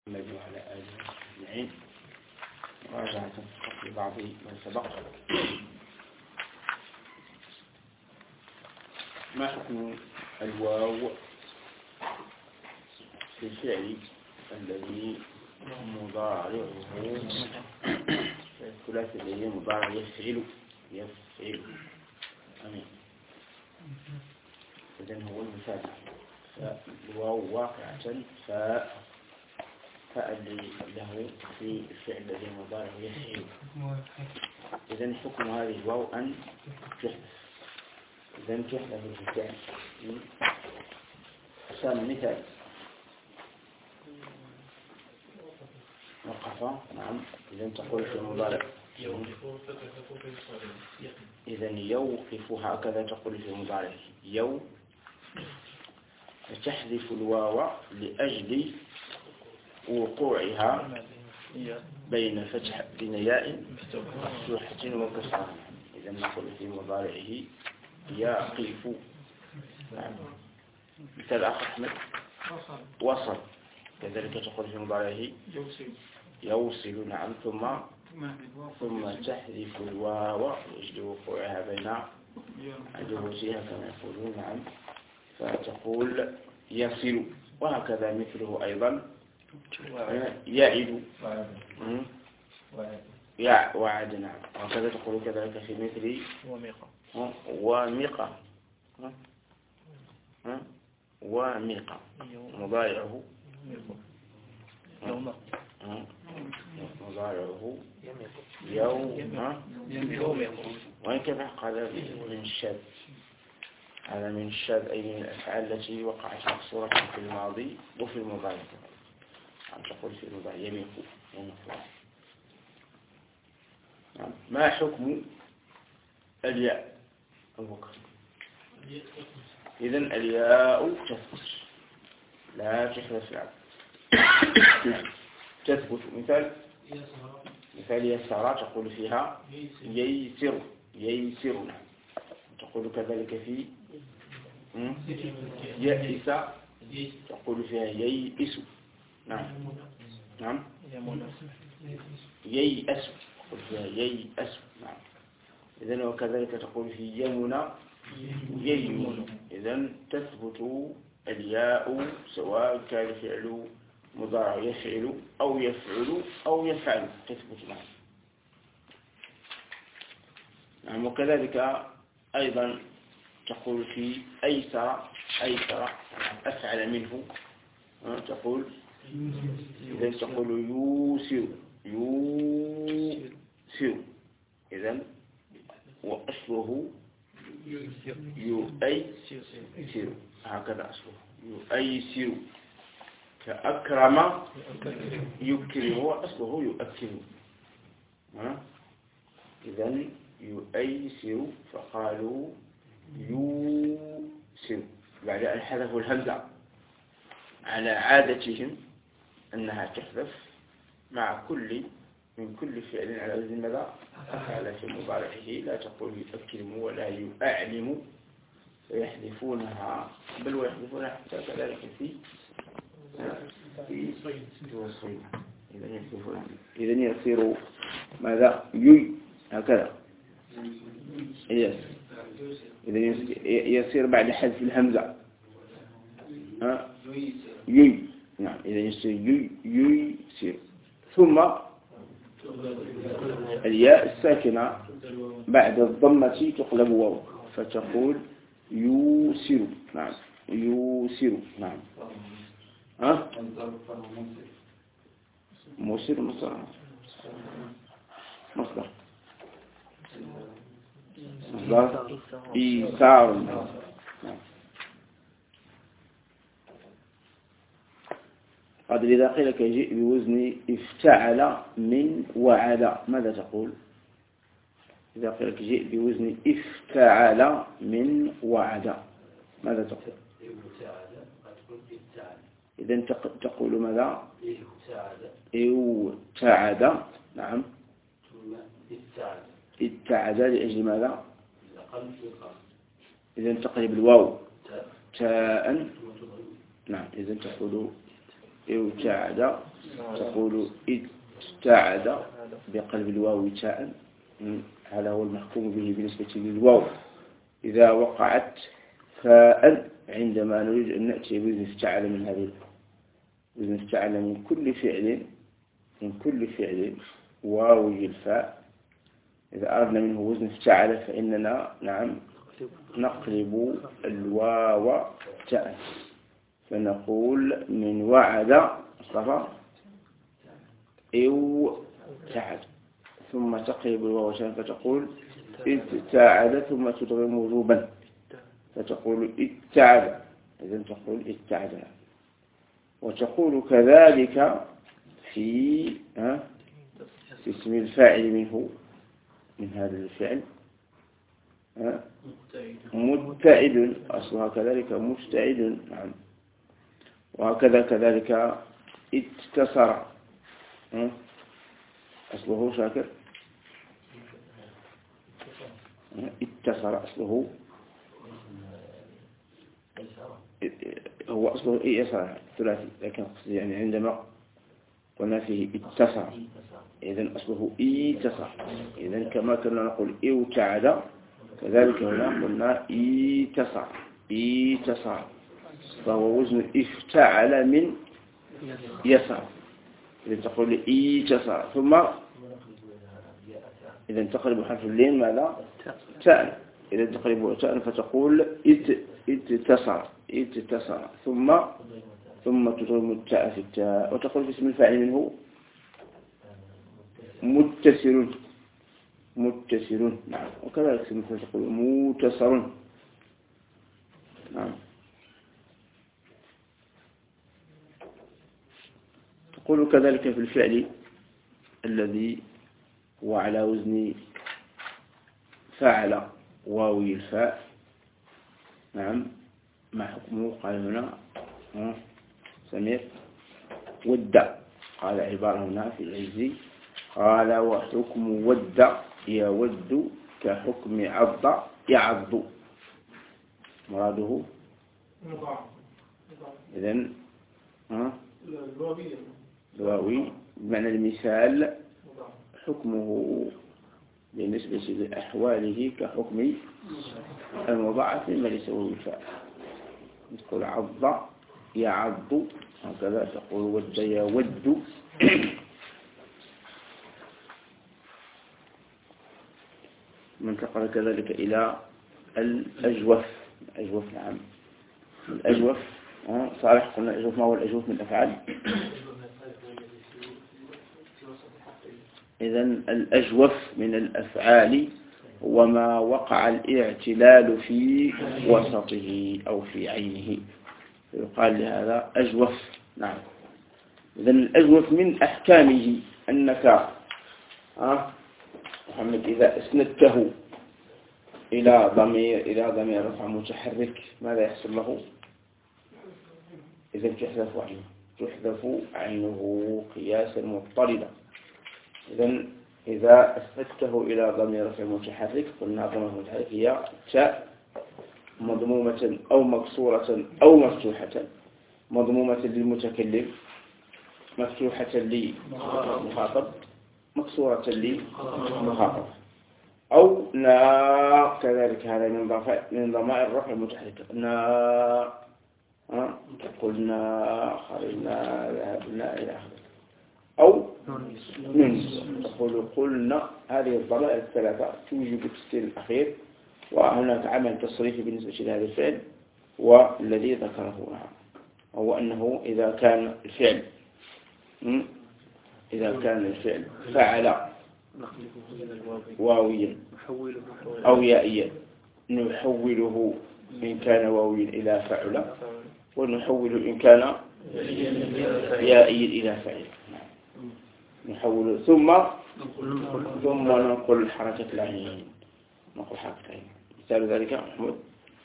محمد وعلى آله أجمعين. مراجعة في بعض ما سبق. ما حكم الواو في الفعل الذي مضارعه الثلاثي الذي مضارع يفعل أمين. إذن هو المثال فالواو واقعة فالذي له في الفعل الذي مضارع يفعل. إذن حكم هذه الواو أن تحذف. إذن تحذف في الفعل. مثال وقفة. نعم. إذن تقول في المضارع إذن يوقف هكذا تقول في المضارع فتحذف الواو لأجل وقوعها بين ياء مفتوحة وكسرة. إذا نقول في مضارعه يقف. مثال آخر أحمد وصل. كذلك تقول في مضارعه يوصل. نعم. ثم تحذف الواو لأجل وقوعها بين عجوزها كما يقولون. نعم. فتقول يصل. وهكذا مثله أيضا يعد وعد. نعم. وهكذا تقول كذلك في مثل وميقة. مضارعه يوم. وهكذا قال من الشاذ. هذا من الشاذ أي من الأفعال التي وقعت مكسورة في الماضي وفي المضارع. تقول في المضارع يميق. ما حكم الياء البكر؟ إذن الياء تثبت لا تحذف العب. تثبت. مثال يسار تقول فيها ييسر. تقول كذلك في يئس تقول فيها ييئس. نعم. ييأس تقول فيها ييأس. نعم. إذن وكذلك تقول في يمنى ييمن. إذن تثبت الياء سواء كان فعل مضارع يفعل أو يفعل تثبت. نعم. وكذلك أيضا تقول في أيسر أفعل منه. تقول إذن تقول يوسر. إذن وأصله يؤيسر. هكذا أصله يؤيسر. كأكرم يكرم وأصله يؤكرم. إذن يؤيسر فقالوا يوسر بعد أن حذفوا الهمزة على عادتهم أنها تحذف مع من كل فعل على وزن ماذا أفعل في مضارعه. لا تقول يؤكرم ولا يؤعلم فيحذفونها بل ويحذفونها حتى كذلك في الصيد. إذن يصير ماذا هكذا. إذن يصير بعد حذف الهمزة نعم. إذن يصير يصير. ثم الياء الساكنة بعد الضمة تقلب واو فتقول يوسر. نعم. يوسر. نعم. موسر مصدر إيسار. نعم. قد إذا قيل لك يجيء بوزن افتعل من وعد ماذا تقول؟ إذا قيل لك جيء بوزن افتعل من وعد ماذا تقول؟ إذن تقول ماذا؟ ابتعد. نعم. ابتعد لأجل ماذا؟ إذن تقلب الواو تاء. نعم. إذن تقول ابتعد تقول ابتعد بقلب الواو تاء، هذا هو المحكوم به بالنسبة للواو إذا وقعت فاء عندما نريد أن نأتي بوزن افتعل من هذه وزن افتعل من كل فعل واوي الفاء، إذا أردنا منه وزن افتعل فإننا نعم نقلب الواو تاء، فنقول من وعد صفا أو تعد، ثم تقلب الواو تاء فتقول ابتعد، ثم تضغم وجوبا فتقول ابتعد، إذن تقول ابتعد. وتقول كذلك في اسم الفاعل منه من هذا الفعل مبتعد، أصلها كذلك مبتعد، نعم. وهكذا كذلك اتكسر، أصله شاكر اتكسر، أصله هو أصله يسار ثلاثي، لكن يعني عندما قلنا فيه اتسع إذن أصله اتسع، إذن كما كنا نقول ابتعد كذلك هنا قلنا اتسع، فهو وزن افتعل من يسار، إذن تقول اتسع، ثم إذن تقلب حرف اللين ماذا؟ تاء، إذن تقلب تاء فتقول اتسع ثم تضم التاء في التاء، وتقول في اسم الفاعل منه متسر، نعم. وكذلك اسم الفاعل تقول متسر، نعم. تقول كذلك في الفعل الذي هو على وزن فعل واوي الفاء، نعم. ما حكمه؟ قال هنا سمير ود، قال عبارة هنا في العزي قال وحكم ود يود كحكم عض يعض، مراده إذن الواوي بمعنى المثال حكمه بالنسبة لأحواله كحكم المضاعف مما ليس هو الفاء، تقول عض يعض، هكذا تقول ود يود. منتقل كذلك إلى الأجوف، نعم. الأجوف صالح قلنا الأجوف، ما هو الأجوف من الأفعال؟ إذن الأجوف من الأفعال وما وقع الاعتلال في وسطه أو في عينه، يقال لهذا أجوف، نعم. إذن الأجوف من أحكامه أنك محمد إذا أسندته إلى ضمير رفع متحرك ماذا يحصل له؟ إذن تحذف عينه قياسا مضطردا. إذن إذا أسندته إلى ضمير رفع متحرك قلنا ضمير متحرك هي تاء مضمومة أو مكسورة أو مفتوحة، مضمومة للمتكلم، مفتوحة للمخاطب، مكسورة للمخاطب، أو نا كذلك، هذا من ضمائر الرفع المتحركة. نا قلنا خرجنا ذهبنا إلى آخره، أو ننس تقول قلنا. هذه الضمائر الثلاثة توجب التسكين الأخير، وهناك عمل تصريفي بالنسبة لهذا الفعل، والذي ذكره هو أنه إذا كان الفعل فعل واويا أو يائيا نحوله إن كان واويا إلى فعل، ونحوله إن كان يائيا إلى فعل، نحوله ثم ننقل حركة العين، مثال ذلك محمود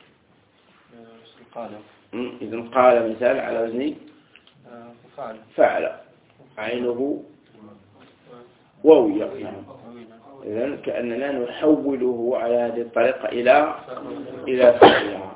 إذن قال مثال على وزن فعل عينه واوية، إذن كأننا نحوله على هذه الطريقة إلى فعلها،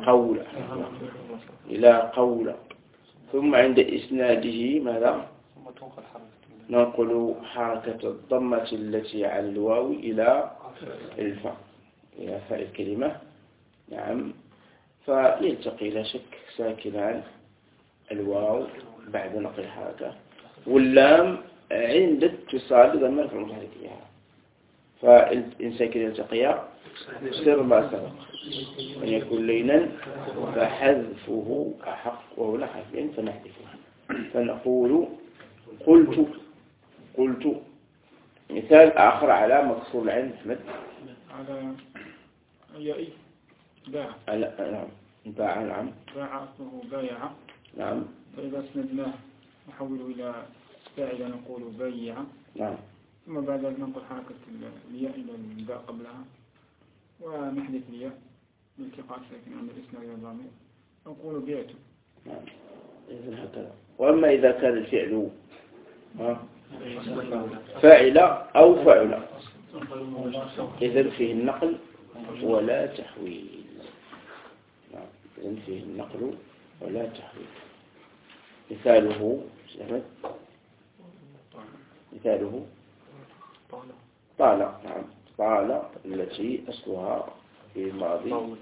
إلى قول. ثم عند إسناده ماذا؟ ننقل حركة الضمة التي على الواو إلى الفاء، إلى فاء الكلمة. نعم. فيلتقي لا شك ساكنان الواو بعد نقل الحركة، واللام عند اتصال ضمير في المتحركية. فإن ساكن يلتقيا سر ما سبق أن يكون لينا فحذفه أحق، وهو لا حذفين فنحذفه. فنقول قلت. مثال آخر على مكسور العين أحمد. على يائي باع. نعم. باع. نعم. باع أصله بايع. نعم. فإذا اسندناه نحوله إلى فاعل نقول بايع. نعم. ثم بعد ذلك ننقل حركة الياء إلى الباء قبلها ونحذف الياء بالتقاء ساكن عند الإسناد إلى الضمير نقول بعت. نعم. إذن هكذا. وأما إذا كان الفعل فاعل أو فاعل إذن فيه النقل ولا تحويل. نعم. إذن فيه النقل ولا تحويل. مثاله طال. نعم. طال التي أصلها في الماضي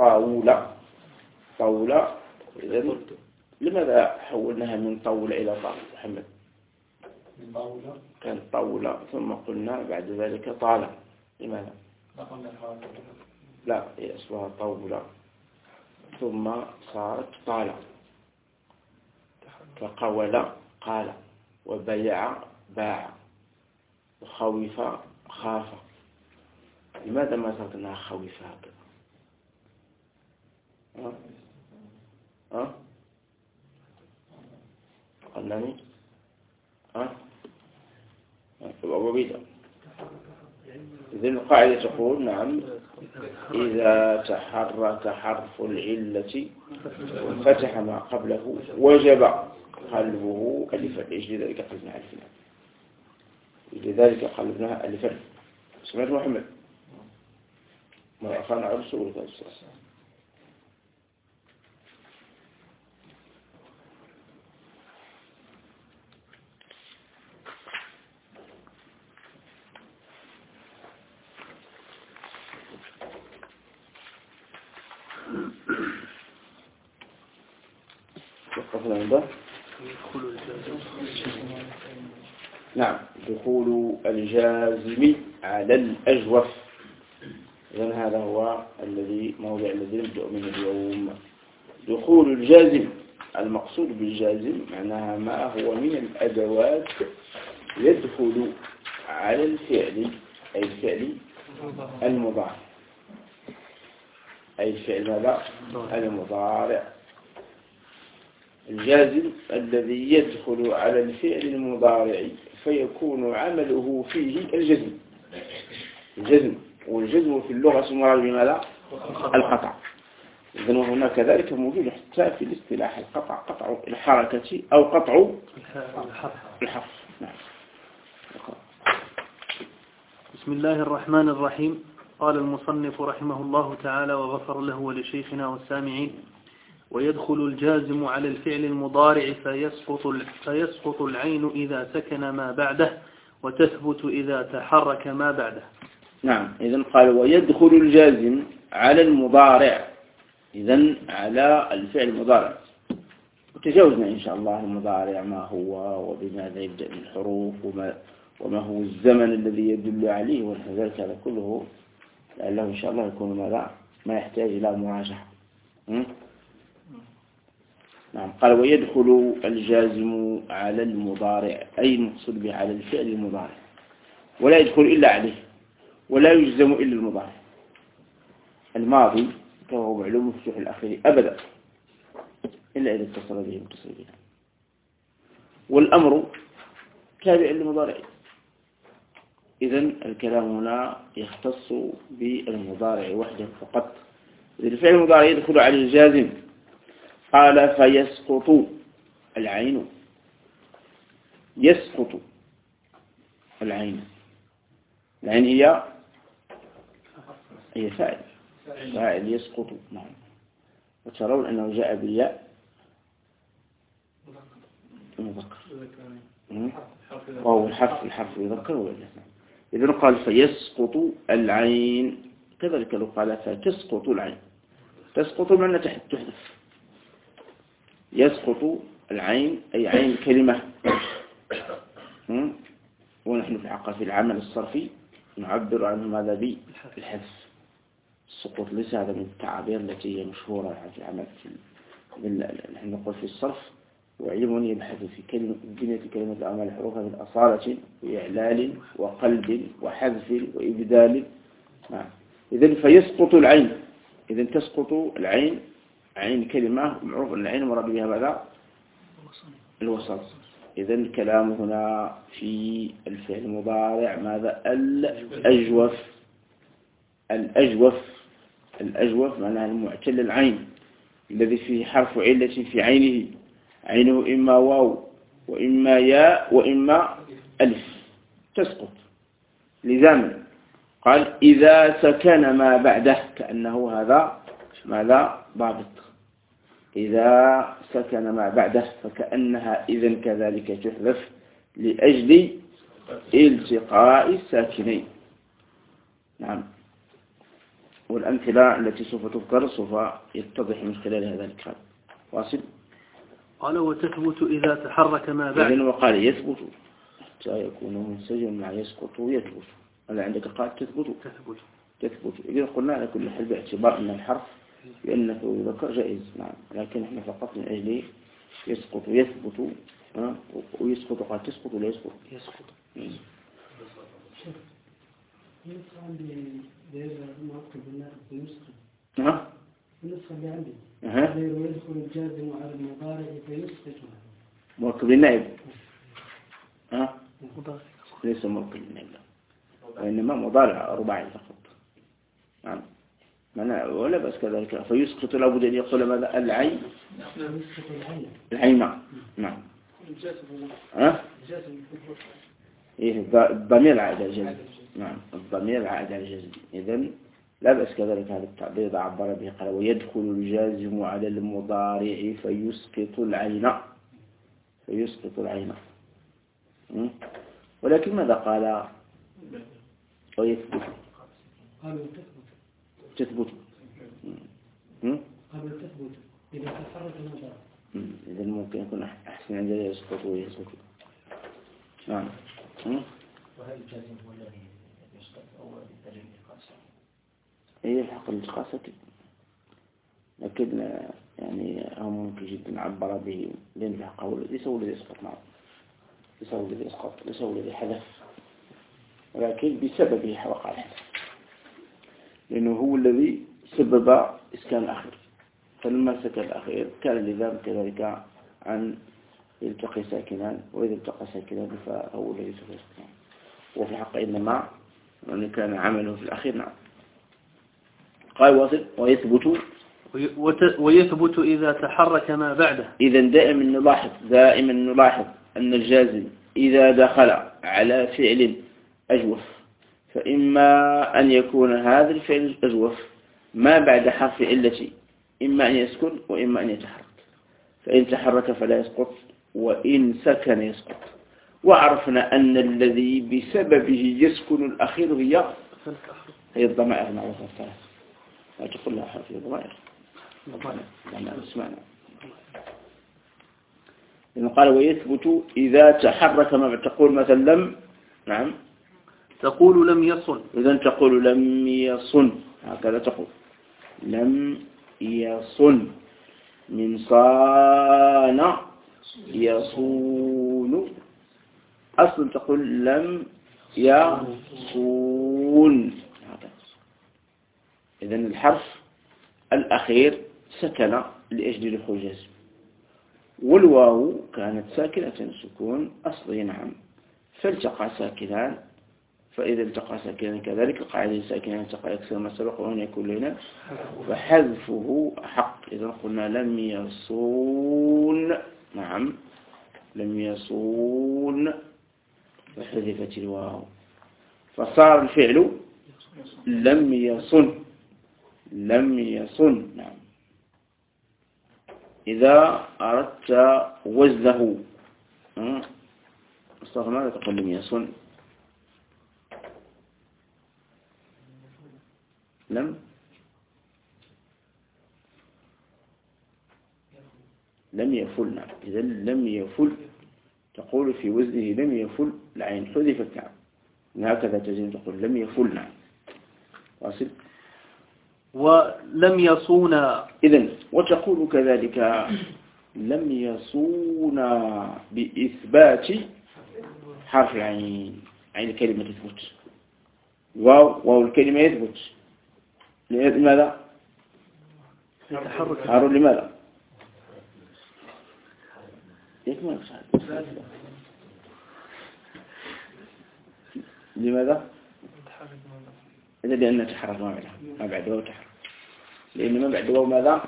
طاولة. إذن لماذا حولناها من طاولة إلى طاولة محمد؟ كان طاولة ثم قلنا بعد ذلك طالة. لماذا؟ لا، هي أصلها طاولة ثم صارت طالة. فقول قال، وبيع باع، وخوف خاف. لماذا ما صارت انها خوف هكذا؟ قلني وبيدا. إذن القاعدة تقول نعم إذا تحرك حرف العلة فتح ما قبله وجب قلبه ألفا. لذلك قلبناها ألفا. لذلك قلبناها ألفا. سمعت محمد؟ ما أخانا عرسه ولا تأسس؟ نعم. دخول الجازم على الأجوف. إذن هذا هو موضع الذي نبدأ منه اليوم. دخول الجازم، المقصود بالجازم معناها ما هو من الأدوات يدخل على الفعل، أي الفعل المضارع. أي الفعل ماذا؟ المضارع. الجازم الذي يدخل على الفعل المضارع فيكون عمله فيه الجزم. والجزم في اللغة مراد بماذا؟ القطع. إذن وهنا كذلك موجود حتى في الاصطلاح القطع، قطع الحركة أو قطع الحرف. نعم. بسم الله الرحمن الرحيم. قال المصنف رحمه الله تعالى وغفر له ولشيخنا والسامعين: ويدخل الجازم على الفعل المضارع فيسقط العين إذا سكن ما بعده، وتثبت إذا تحرك ما بعده. نعم. إذن قال ويدخل الجازم على المضارع، إذن على الفعل المضارع. وتجاوزنا إن شاء الله المضارع ما هو وبماذا يبدأ من الحروف وما هو الزمن الذي يدل عليه وذلك. هذا كله لعله إن شاء الله يكون ماذا ما يحتاج إلى مراجعة. نعم. قال ويدخل الجازم على المضارع، أي المقصود به على الفعل المضارع، ولا يدخل إلا عليه، ولا يجزم إلا المضارع. الماضي كهو معلوم مفتوح الأخير أبدا إلا إذا اتصل به متصل به. والأمر تابع للمضارع. إذن الكلام هنا يختص بالمضارع وحده فقط. إذا الفعل المضارع يدخل على الجازم. قال فيسقط العين. يسقط العين. العين هي فاعل يسقط. نعم. وترون أنه جاء بالياء المذكر. وهو الحرف يذكر ولا لا؟ إذن قال فيسقط العين، كذلك لو قال فتسقط العين، تسقط معنى تحذف. يسقط العين أي عين كلمة. ونحن في حق في العمل الصرفي نعبر عنه ماذا بالحذف. السقوط ليس هذا من التعابير التي هي مشهورة في العمل نحن نقول في الصرف وعلم يبحث في بنية كلمة الأعمال حروفها من أصالة وإعلال وقلب وحذف وإبدال. إذن فيسقط العين، إذن تسقط العين، عين كلمة معروف أن العين مراد بها ماذا؟ الوسط. إذن الكلام هنا في الفعل المضارع ماذا؟ الأجوف معناها المعتل العين الذي فيه حرف علة في عينه إما واو وإما ياء وإما ألف، تسقط لزاما. قال إذا سكن ما بعده، كأنه هذا ماذا؟ ضابط. إذا سكن ما بعده فكأنها إذن كذلك تحذف لأجل التقاء الساكنين. نعم. والأمثلة التي سوف تذكر سوف يتضح من خلال هذا الكلام. واصل. قال وتثبت إذا تحرك ما بعد. إذن وقال يثبت حتى يكون منسجم مع يسقط يثبت. هذا عندك قال تثبت. إذا قلنا على كل حال باعتبار أن الحرف بأنه يذكر جائز. نعم. لكن احنا فقط من أجل يسقط يثبت ويسقط. قال تسقط ولا يسقط؟ يسقط. النسخة اللي عندي غير يدخل الجازم على المضارع فيسقط. مركب النائب ليس مركب النائب، وإنما مضارع رباعي فقط. نعم. ولا بس كذلك فيسقط لابد أن يقول ماذا؟ العين. نعم. إيه الضمير عائد على الجزم. نعم الضمير عائد على الجزم. إذن لا بأس كذلك هذا التعبير عبر به قال ويدخل الجازم على المضارع فيسقط العين. ولكن ماذا قال؟ ويثبت. تثبت. إذا تحرك المضارع. إذن ممكن يكون أحسن عندنا يسقط ويثبت. نعم. وهل الجازم هو الذي يسقط أو الدليل القاسم؟ هي الحق القاسم، لكن يعني هم ممكن جدا عبر به لأن قول ليس هو الذي يسقط. نعم ليس هو الذي يسقط، ليس هو الذي حدث، ولكن بسببه وقع الحدث، لأنه هو الذي سبب إسكان الأخير. فلما سكن الأخير كان لذلك كذلك عن يلتقي ساكنان، وإذا التقى ساكنان فهو الذي سوف يسكن. وفي حق إنما أن كان عمله في الأخير. نعم. قال واصل ويثبت إذا تحرك ما بعده. إذا دائما نلاحظ أن الجازم إذا دخل على فعل أجوف فإما أن يكون هذا الفعل الأجوف ما بعد حرف علة إما أن يسكن وإما أن يتحرك. فإن تحرك فلا يسقط، وإن سكن يسقط. وعرفنا أن الذي بسببه يسكن الأخير هي الضمائر معروفة الثلاث. لا تقول لها حرف الضمائر. اسمعنا. إذن قال ويثبت إذا تحرك ما تقول مثلا لم. نعم تقول لم يصن. إذن تقول لم يصن، هكذا تقول لم يصن من صان يصون. أصلا تقول لم يصون. إذن الحرف الأخير سكن لأجل دخول الجزم، والواو كانت ساكنة سكون أصلي. نعم. فالتقى ساكنان، فإذا التقى ساكنان كذلك القاعدة ساكنان التقى يكسر ما سبق وهنا يكون لنا فحذفه حق. إذا قلنا لم يصون. نعم لم يصون فحذفت الواو فصار الفعل لم يصن. نعم. إذا أردت وزنه نصها ماذا تقول؟ لم يصن. لم يفل. نعم. إذا لم يفل تقول في وزنه لم يفل، العين حذفت. نعم. هكذا تزين تقول لم يفل. نعم. واصل. ولم يصونا. إذن وتقول كذلك لم يصونا بإثبات حرف العين. عين الكلمة تثبت، واو الكلمة يثبت. لماذا؟ تحرك. لماذا؟ لماذا؟ إذا لأن تحرك ما بعد واو تحرك، لأن ما بعد واو ماذا؟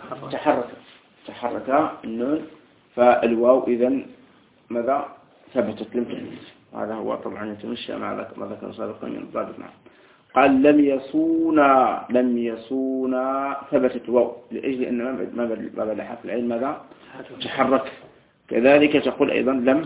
تحرك النون، فالواو إذن ماذا؟ ثبتت لم تحدث. هذا هو طبعا يتمشى مع ما ذكر سابقا من ضابط. معه قال لم يصونا ثبتت واو لأجل أن ما بعد حرف العين ماذا؟ تحرك. كذلك تقول أيضا لم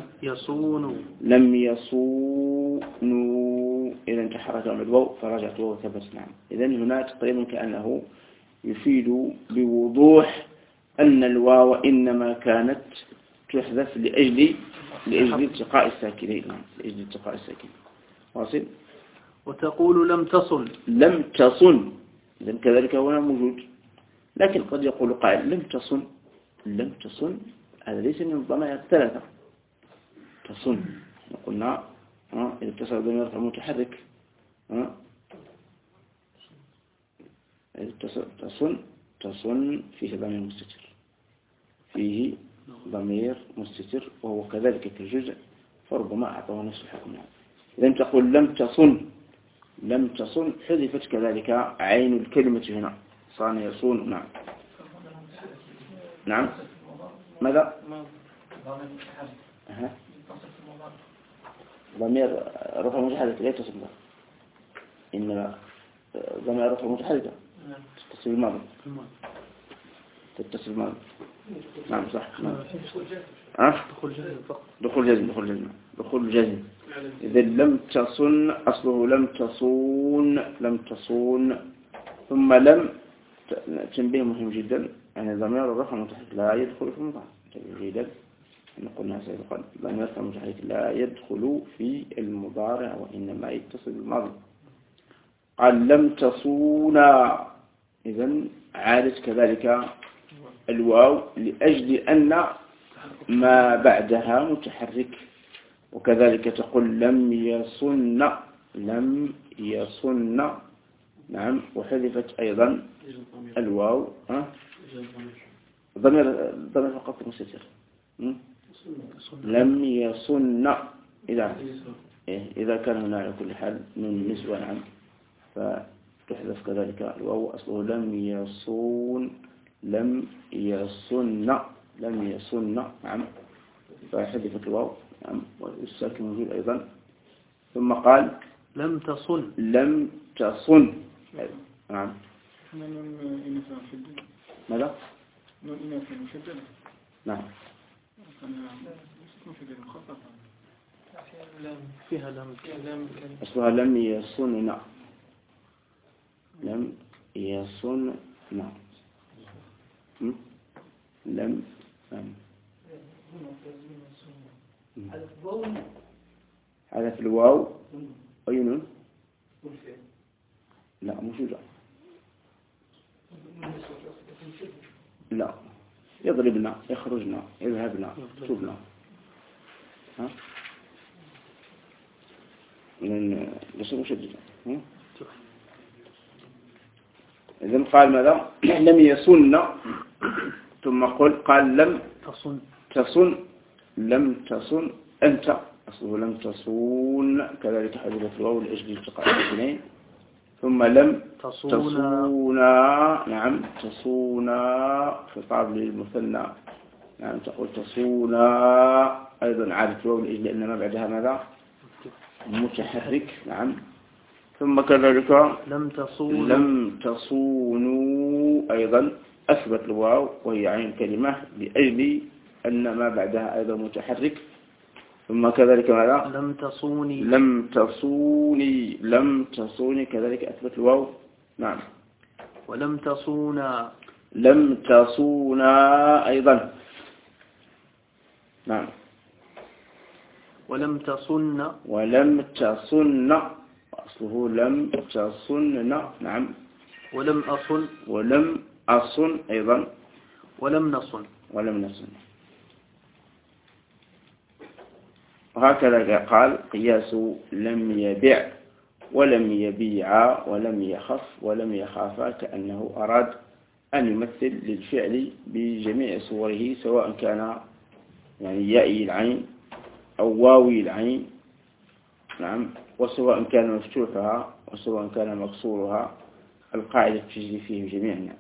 يصونوا إذا تحرك الواو فرجعت واو ثبت. نعم. إذا هنا تقريبا كأنه يفيد بوضوح أن الواو إنما كانت تحذف لأجل التقاء الساكنين. لأجل التقاء الساكنين. واصل. وتقول لم تصن. إذن كذلك هنا موجود، لكن قد يقول قائل لم تصن هذا ليس من الضمائر الثلاثة. تصن قلنا إذا اتصل بضمير المتحرك تصن فيه ضمير مستتر وهو كذلك كالجزء، فربما أعطاه نفس الحكم. إذا تقول لم تصن حذفت كذلك عين الكلمة هنا صان يصون. نعم. ماذا؟ ضمير رفع متحرك لا يتصل به، إنما ضمير رفع متحركة تتصل بالماضي. نعم صح. دخول جزم. إذا لم تصن أصله لم تصون ثم لم تنبيه مهم جدا، يعني ضمير الرفع المتحرك لا يدخل في المضارع. جيدا قلنا سابقا ضمير الرفع المتحرك لا يدخل في المضارع وإنما يتصل بالماضي. قال لم تصونا إذن عادت كذلك الواو لأجل أن ما بعدها متحرك. وكذلك تقول لم يصن. نعم. وحذفت أيضا الواو ضمير فقط مستتر. لم يصن إذا كان هنا على كل حال من نسوة. نعم. فتحذف كذلك الواو أصله لم يصن. نعم. فحذفت الواو. نعم. والساكن موجود أيضا. ثم قال لم تصن. نعم. ماذا؟ نعم. فيها لم أصلها لم يصن. هذا في الواو أين؟ لا موجودة. لا يضربنا، يخرجنا، يذهبنا، يكتبنا. ليس مشددا. إذن قال ماذا؟ لم يصن ثم قال لم تصن. لم تصن أنت أصله لم تصون كذلك حذفت الواو لأجل التقاء الاثنين. ثم لم تصونا. نعم. تصونا خطاب للمثنى. نعم. تقول تصونا أيضا عادت الواو لأجل أن ما بعدها ماذا؟ متحرك. نعم. ثم كذلك لم تصونوا أيضا أثبت الواو وهي عين كلمة لأجل أن ما بعدها أيضا متحرك. ثم كذلك ماذا؟ لم تصوني. لم تصوني كذلك أثبت الواو. نعم. ولم تصونا. لم تصونا أيضا. نعم. ولم تصن. أصله لم تصن. نعم. ولم أصن أيضا. ولم نصن. وهكذا قال قياس لم يبع ولم يبيع ولم يخف ولم يخافا، كأنه أراد أن يمثل للفعل بجميع صوره، سواء كان يعني يائي العين أو واوي العين. نعم. وسواء كان مفتوحها وسواء كان مكسورها، القاعدة تجري فيهم جميعا.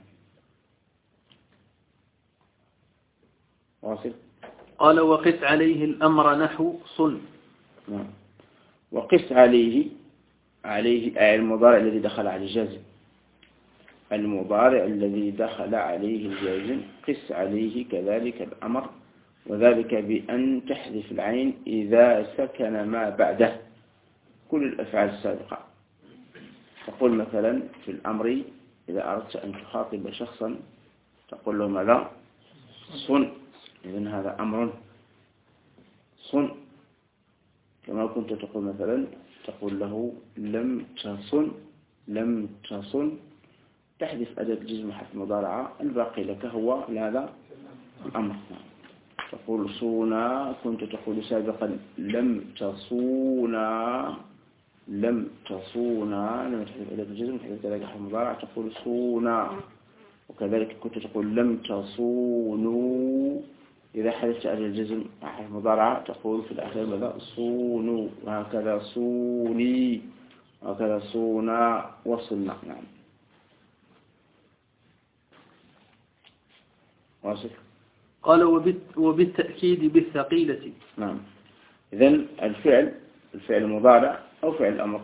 واصل. قال وقس عليه الأمر نحو صن. نعم. وقس عليه المضارع الذي دخل على الجازم. المضارع الذي دخل عليه الجازم قس عليه كذلك الأمر، وذلك بأن تحذف العين إذا سكن ما بعده كل الأفعال السابقة. تقول مثلا في الأمر إذا أردت أن تخاطب شخصا تقول له ماذا؟ صن. إذن هذا أمر صن. كما كنت تقول مثلا تقول له لم تصن، تحذف أداة الجزم حرف مضارعة، الباقي لك هو هذا الأمر. تقول صونا، كنت تقول سابقا لم تصونا، لما تحذف أداة الجزم تحذف كذلك حرف مضارعة تقول صونا. وكذلك كنت تقول لم تصونوا، إذا حذفت أداة الجزم حرف مضارعة تقول في الأخير ماذا؟ صونوا. وهكذا صوني، وهكذا صونا وصلنا. نعم. واصل. قال وبالتأكيد بالثقيلة. نعم. إذن الفعل المضارع أو فعل الأمر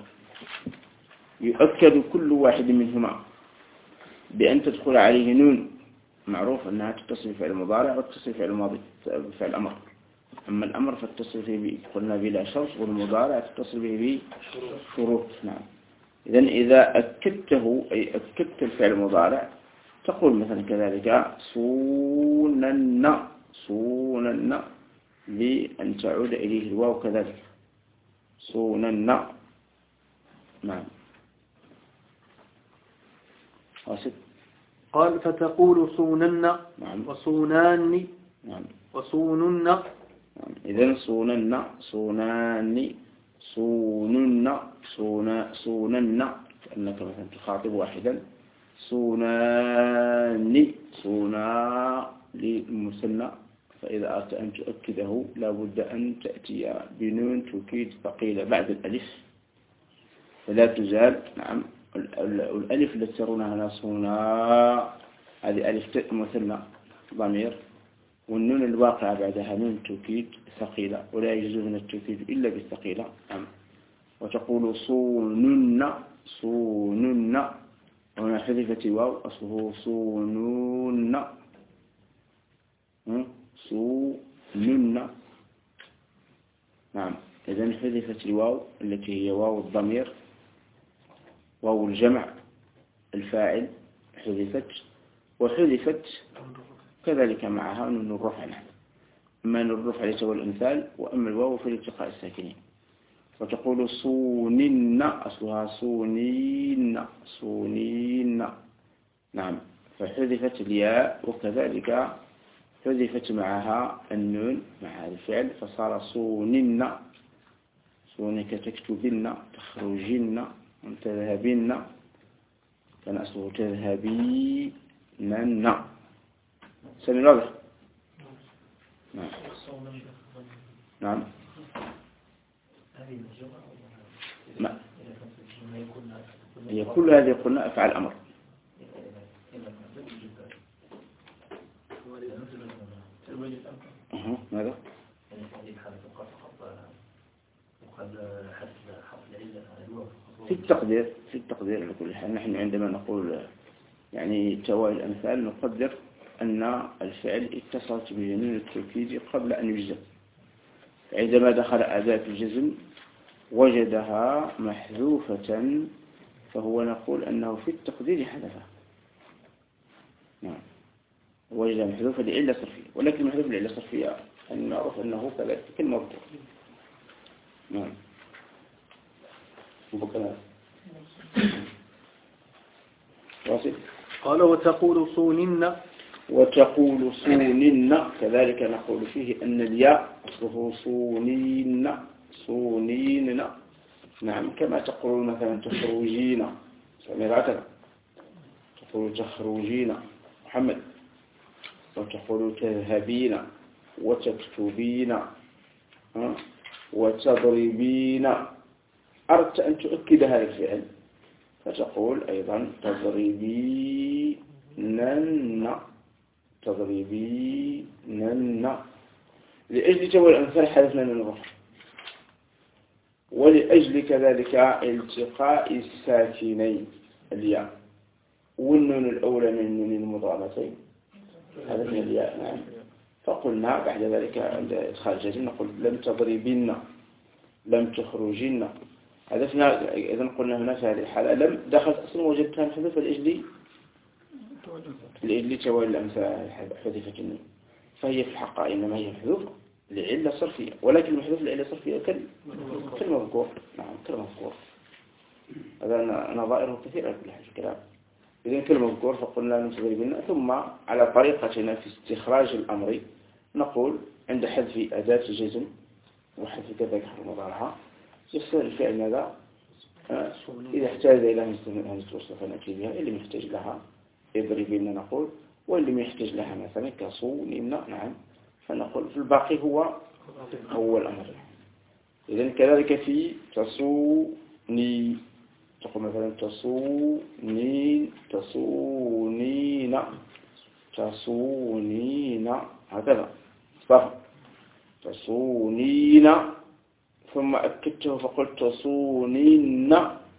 يؤكد كل واحد منهما بأن تدخل عليه نون، معروف أنها تتصل بفعل المضارع وتتصل بفعل الماضي بفعل الأمر. أما الأمر فاتصل به قلنا بلا شرط، والمضارع تتصل به بشروط. نعم. إذن إذا أكدته أي أكدت الفعل المضارع تقول مثلا كذلك صونن لأن تعود إليه الواو كذلك صونن. نعم. واصل. قال فتقول صونن. نعم. وصونان. نعم. وصونن. نعم. إذن صونن كأنك مثلا تخاطب واحدا. صونان للمثنى، فإذا أردت أن تؤكده لابد أن تأتي بنون توكيد ثقيلة بعد الألف فلا تزال. نعم. الألف التي ترونها هنا صونا هذه ألف مثنى ضمير، والنون الواقعة بعدها نون توكيد ثقيلة، ولا يجوز من التوكيد إلا بالثقيلة. نعم. وتقول صونن وهنا حذفت واو، أصله صونون. نعم. إذن حذفت الواو التي هي واو الضمير، واو الجمع الفاعل حذفت، وحذفت كذلك معها نون الرفع. أما نون الرفع ليس هو الأمثال، وأما الواو في الالتقاء الساكنين. وتقول صونين، أصلها صونين. نعم. فحذفت الياء، وكذلك حذفت معها النون مع هذا الفعل فصار صونين. صونك تكتبين، تخرجين، تذهبين، كان أصله تذهبين. سمي واضح. نعم. نعم. هي كل هذه قلنا أفعال أمر. ماذا؟ في التقدير على كل حال، نحن عندما نقول يعني توالي الأمثال نقدر أن الفعل اتصلت بجنون التوكيد قبل أن يجزم، عندما دخل أداة الجزم وجدها محذوفة فهو نقول أنه في التقدير حذفها. نعم، وجدها محذوفة لعلة صرفية، ولكن محذوف لعلة صرفية أن نعرف أنه كذلك كالمذكور. نعم. واصل. قال وتقول صونن. وتقول صونن كذلك نقول فيه أن الياء أصله صونين صونين. نعم، كما تقول مثلا تخرجين سميراتنا، تقول تخرجين محمد، وتقول تذهبين وتكتبين وتضربين. أردت أن تؤكد هذا الفعل فتقول أيضا تضربينن تضربينن. لأجل تولي الأمثال حذفنا من الرفع، ولأجل كذلك التقاء الساكنين الياء والنون الأولى من النون المضارتين حذفنا الياء. نعم. فقلنا بعد ذلك عند إدخال الجزم نقول لم تضربين لم تخرجين حذفنا. إذن قلنا هنا في هذه الحالة لم دخلت أصلا وجدتها محذوفة لأجل توالي الأمثال حذفت النون، فهي في الحق إنما هي محذوفة لعلة صرفية، ولكن المحذوف لعلة صرفية كالمذكور. نعم، كالمذكور. هذا نظائره كثيرة في الكلام. إذن كالمذكور فقلنا لم تضربين، ثم على طريقتنا في استخراج الأمر نقول عند حذف أداة الجزم وحذف كذلك حرف مضارعها يصير الفعل ماذا؟ إذا احتاج إلى همزة وصل فنأتي بها، اللي يحتاج لها اضربين نقول، واللي يحتاج لها مثلا كصونين. نعم، فنقول في الباقي هو الأمر. إذن كذلك في تصوني تقول مثلا تصونين تصونين تصونين هكذا صح تصونين، ثم أكدته فقلت تصونين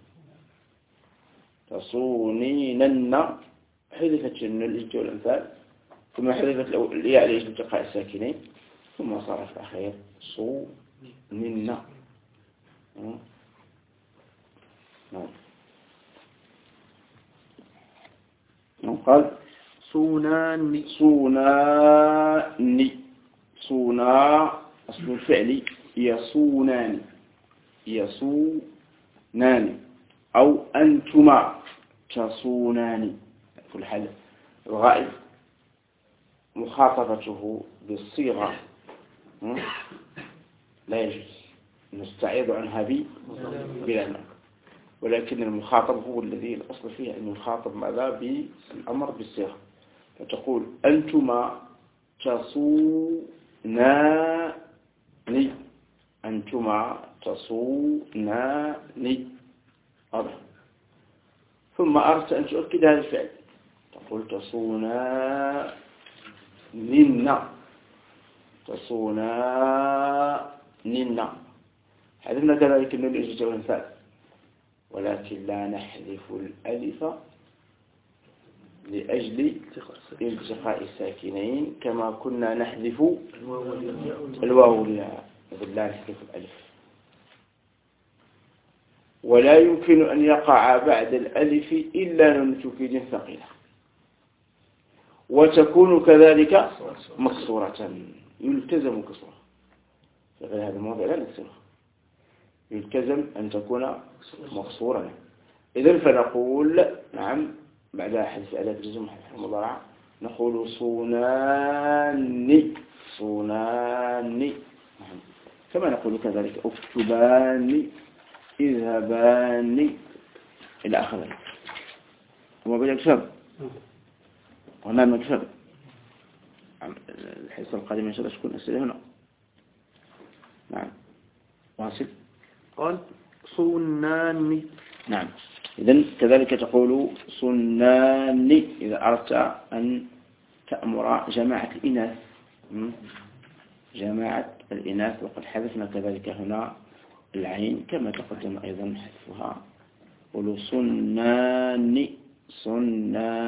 تصونينن حذفت النون والأمثال، ثم حذفت الياء لأجل التقاء الساكنين، ثم صار في الأخير صونين. قال صونان صونان صونا أصل الفعل يصونان يصونان أو أنتما تصونان. في الحال الغائب مخاطبته بالصيغة لا يجوز، نستعيض عنها بلا معنى، ولكن المخاطب هو الذي الأصل فيه أن يخاطب ماذا بالأمر بالصيغة. فتقول أنتما تصوناني أنتما تصوناني. واضح. ثم أردت أن تؤكد هذا الفعل تقول تصونانين تصونانين. حذفنا كذلك النون الإجازة والأمثال، ولكن لا نحذف الألف لأجل التقاء الساكنين كما كنا نحذف الواو والياء، لا نحذف الألف. ولا يمكن أن يقع بعد الألف إلا نون توكيد ثقيلة، وتكون كذلك مكسورة يلتزم كسرها. في غير هذا الموضع لا نكسرها، يلتزم أن تكون مكسورة. إذن فنقول نعم بعد حذف أداة الجزم حذف المضارع نقول صوناني صوناني، كما نقول كذلك اكتباني اذهباني إلى آخره. وما بين الكتاب هنا المكتب الحصة القادمة إن شاء الله تكون أسئلة هنا. نعم واصل. قال صناني. نعم، إذن كذلك تقول صناني إذا أردت أن تأمر جماعة الإناث، جماعة الإناث، وقد حذفنا كذلك هنا العين كما تقدم أيضا حذفها. قولوا صناني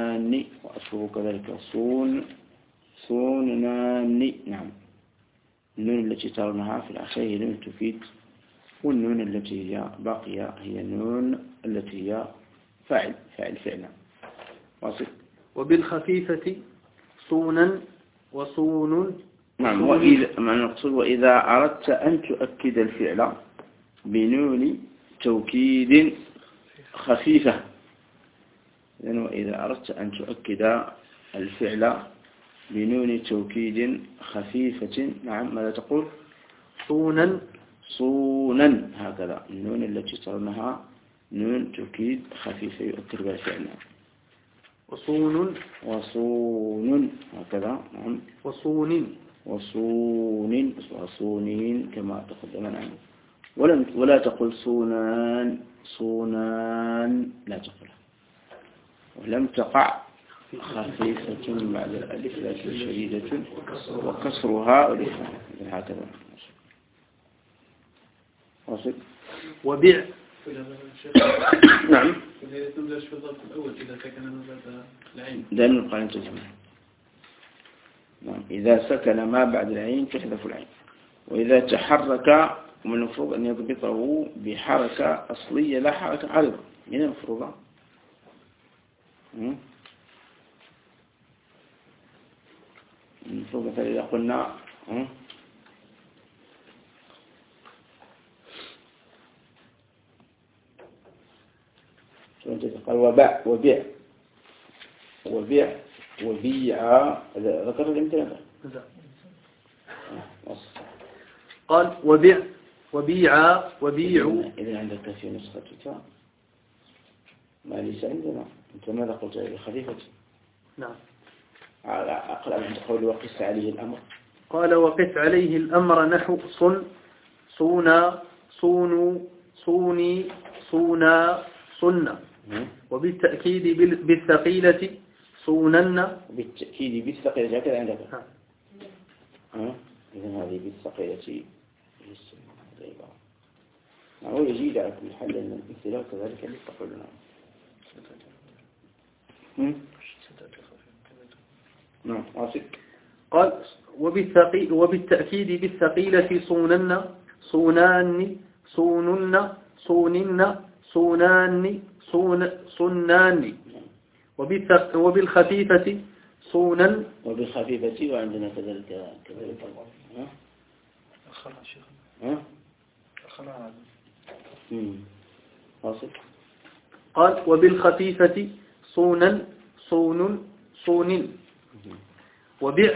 صناني، وأصله كذلك صوناني. نعم، النون التي ترونها في الآخر هي نون التوكيد، والنون التي هي باقية هي النون التي هي فاعل فعلا. واصل. وبالخفيفة صونا وصون. نعم. وإذا أردت أن تؤكد الفعل بنون توكيد خفيفة، وإذا أردت أن تؤكد الفعل بنون توكيد خفيفة، نعم، ماذا تقول؟ صونا، هكذا النون التي ترونها نون توكيد خفيفة يؤكد بها الفعل. وصون هكذا، نعم. وصونين كما تقدم، نعم. ولا تقل صونان لا تقلها. ولم تقع خفيفة بعد الألف لكن شديدة وكسرها ألفا، هكذا. واصل. وبيع. نعم. تنزل في الضبط الأول إذا سكن ما بعد العين. دائما القرين تجمع. نعم. إذا سكن ما بعد العين تحذف العين. وإذا تحرك ومن المفروض أن يضبطه بحركة أصلية لا حركة عارضة. من المفروض مثلا إذا قلنا قال وبيع ذكر الامتنان. قال وبيع. إذا عندك في نسختك ما ليس عندنا، أنت ماذا قلت لي؟ خفيفة. نعم. أقرأ من قول وقس عليه الأمر. قال وقس عليه الأمر نحو صونا صونوا صوني صونا صنا. وبالتأكيد بالثقيلة صونن. بالتأكيد بالثقيلة هكذا عندك. إذن هذه بالثقيلة هو يجيد على كل حال لأن الامثلة كذلك اللي تقولنا. نعم. قال وبالتأكيد بالثقيلة صونن صونان صونن صونن صونان صنان. وبالخفيفة صونا. وبالخفيفة وعندنا كذلك قال وبالخفيفة صونا صون صون. وبيع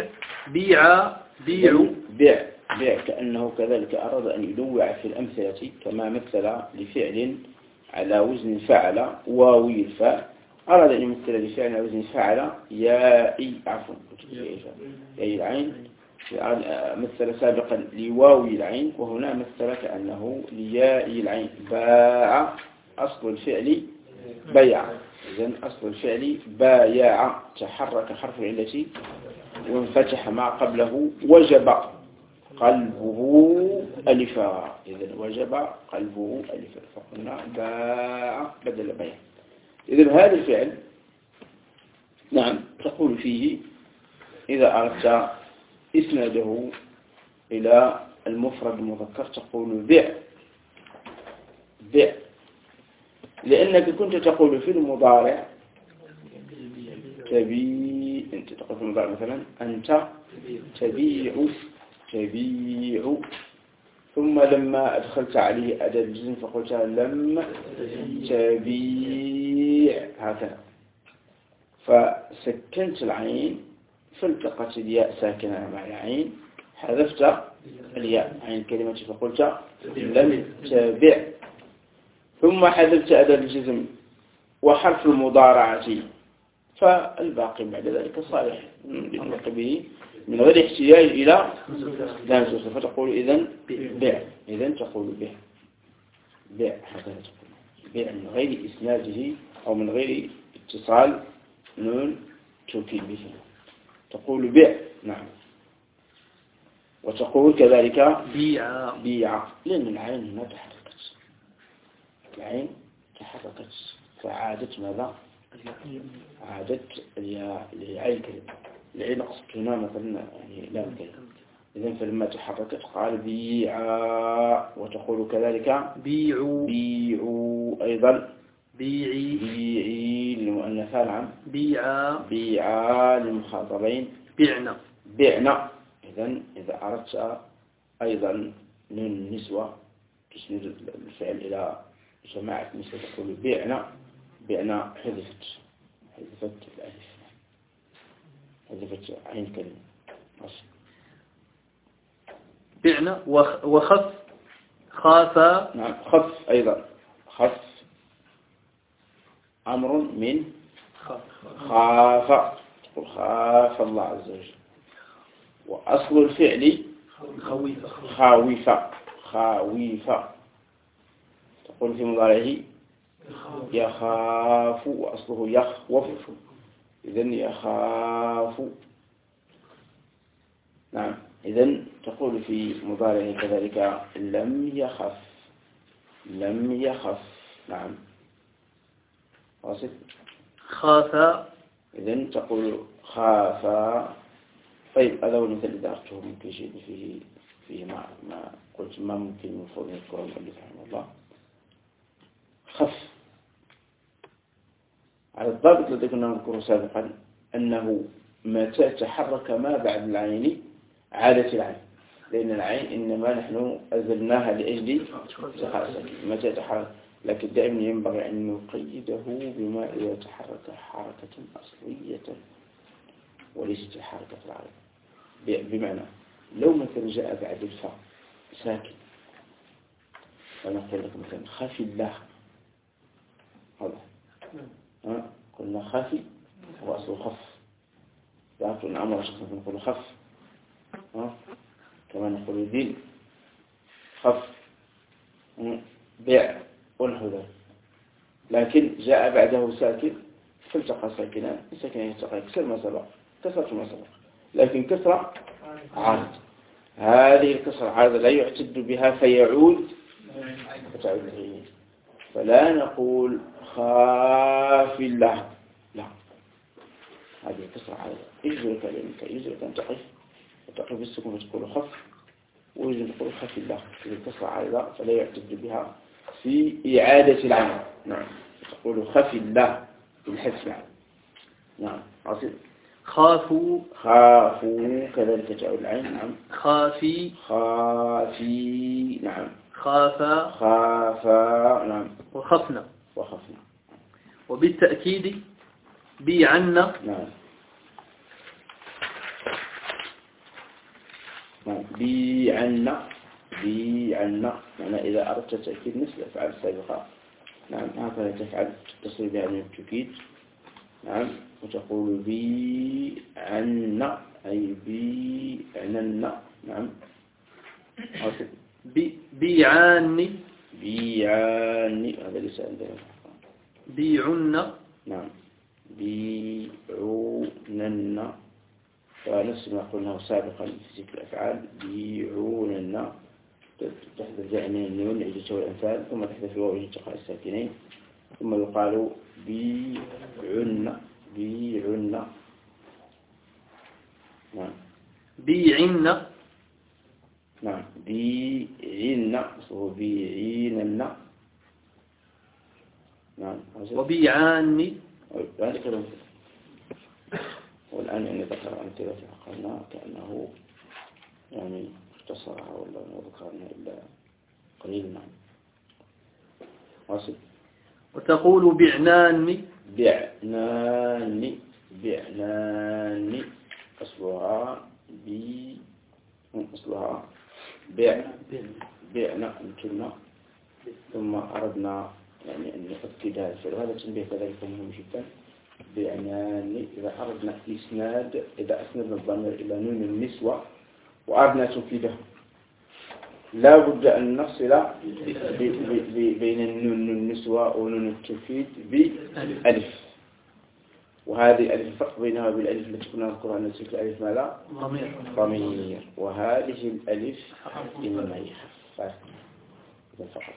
كأنه كذلك أراد أن ينوع في الأمثلة كما مثل لفعل على وزن فعل واوي الفاء، أراد أن يمثل لفعل على وزن فعل يائي العين، مثل سابقا لواوي العين، وهنا مثل كأنه ليائي العين. باع أصل الفعل بيع، إذن أصل الفعل بايع، تحرك حرف العلة وانفتح ما قبله وجب قلبه ألفا، إذن وجب قلبه ألفا، فقلنا باع بدل بيع. إذن هذا الفعل نعم تقول فيه إذا أردت إسناده إلى المفرد المذكر تقول بيع، لأنك كنت تقول في المضارع أنت تقول في المضارع مثلا أنت تبيع، ثم لما أدخلت عليه أداة الجزم فقلت لم تبيع، هكذا، فسكنت العين فالتقت الياء ساكنة مع العين، حذفت الياء عين الكلمة فقلت لم تبع، ثم حذفت أداة الجزم وحرف المضارعة، فالباقي بعد ذلك صالح للنطق به من غير احتياج إلى لام، فتقول إذن بيع، إذن تقول بيع، هكذا تقول بيع من غير إسناده أو من غير اتصال نون توكيد به، تقول بيع. نعم. وتقول كذلك بيع لأن العين هنا تحركت، العين تحركت فعادت ماذا؟ عادت العين كلمة، العين أقصد هنا مثلا يعني لا كلمة، إذن فلما تحركت قال بيعا، وتقول كذلك بيعوا، بيعوا أيضا، بيعي، بيعي للمؤنثة، نعم، بيعا، بيعا للمخاطبين، بعنا، بعنا. إذن إذا أردت أيضا نون النسوة تسند الفعل إلى جماعة النسوة تقول بعنا، بعنا حذفت الألف، حذفت عين كلمة بعنا. وخف، خافا، نعم، خف أيضا، خف أمر من خاف، تقول خاف الله عز وجل. وأصل الفعل خاوفة، خاوفة، تقول في مضارعه يخاف، وأصله يخوف، إذن يخاف. نعم، إذن تقول في مضارعه كذلك لم يخف، لم يخف. نعم، واصل. خافا، إذن تقول خافا. طيب هذا هو المثال اللي ذكرته ممكن شيء فيه ما قلت ما ممكن المفروض نذكره المؤلف رحمه الله. خف على الضابط الذي كنا نذكره سابقا أنه متى تحرك ما بعد العين عادت العين، لأن العين إنما نحن أزلناها لأجل تخاصة متى تحرك، لكن دائما ينبغي أن نقيده بما إذا تحرك حركة أصلية وليست حركة العين. بمعنى لو مثلا جاء بعد الفاء ساكن فنقول لك مثلا خافي الله، هذا قلنا خافي هو أصل خف، لكن أمر شخصا نقول خف، كما نقول دين خف، بيع ونحو ذلك. لكن جاء بعده ساكن فالتقى ساكنان، الساكنان يلتقى كسر ما سبق، كسرت ما سبق، لكن كسرة عارض، هذه الكسرة عارض لا يعتد بها فيعود فتعود العين، فلا نقول خاف الله، لا، هذه الكسرة عارض يجرك لأنك يجرك أن تقف بالسكون فتقول خف، ويجب تقول خف الله، هذه الكسرة عارضة فلا يعتد بها في إعادة العمل. نعم، تقول خف الله بالحذف. نعم، عصير. خافوا، خافوا كذلك تعود العين. نعم، خافي، خافي. نعم، خافا، خافا. نعم، وخفنا. وخفنا. وبالتأكيد بيعنا. نعم، بيعنا، بيعنا، معنى إذا أردت تأكيد مثل الأفعال السابقة. نعم، هكذا تفعل تتصل بها من التأكيد. نعم، وتقول بيعنا أي بيعننا. نعم، بيعاني، بيعاني، هذا ليس عندنا. بيعنا. نعم، بيعوننا، ونفس ما قلناه سابقا في ذكر الأفعال، بيعوننا تحدث جاء من النون عجة والأمثال، ثم تحدث الواو التقاء الساكنين، ثم يقال بيعنا، بيعنا. نعم، بيعنا. نعم، بيعنا، وهو بيعيننا. نعم، وبيعاني. والآن يعني ذكر أمثلة قلنا كأنه يعني اختصرها ولا ما ذكرنا إلا قليلا. واصل. وتقول بعناني، بعناني، بعناني، أصلها أصلها بعنا مثلنا، ثم أردنا يعني أن نؤكد هذا الفعل، وهذا التنبيه كذلك مهم جدا. بعناني إذا أردنا إسناد، إذا أسندنا الضمير إلى نون النسوة وأردنا تفيده لا بد أن نفصل بين النون النسوة ونون التوكيد بألف، وهذه ألف الفرق بينها بالألف التي كنا نذكرها أن الألف ماذا؟ ضمير، وهذه الألف إنما هي خفاف فقط.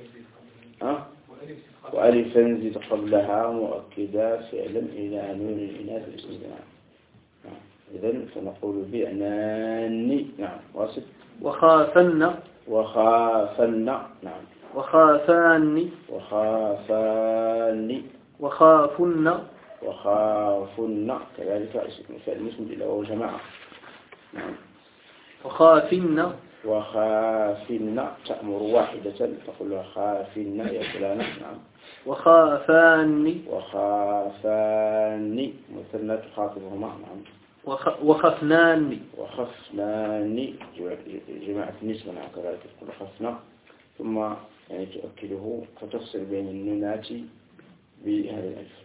وألفا زد قبلها مؤكدا فعلا إلى نون الإناث الاسم. إذن فنقول بعنان. نعم. واصل. وخافن. وخافن. نعم. وخافان. وخافان. وخافن. وخافن كذلك اسم فعل مسند إلى وهو جماعة. نعم. وخافن. وخافن تأمر واحدة تقول لها خافن يا فلانة. نعم. وخافان. وخافان مثنى تخاطبهما. نعم. وخفنان. وخفنان جماعة النسبة. نعم كذلك تقول خفنا ثم يعني تؤكده فتفصل بين النونات بهذا الألف.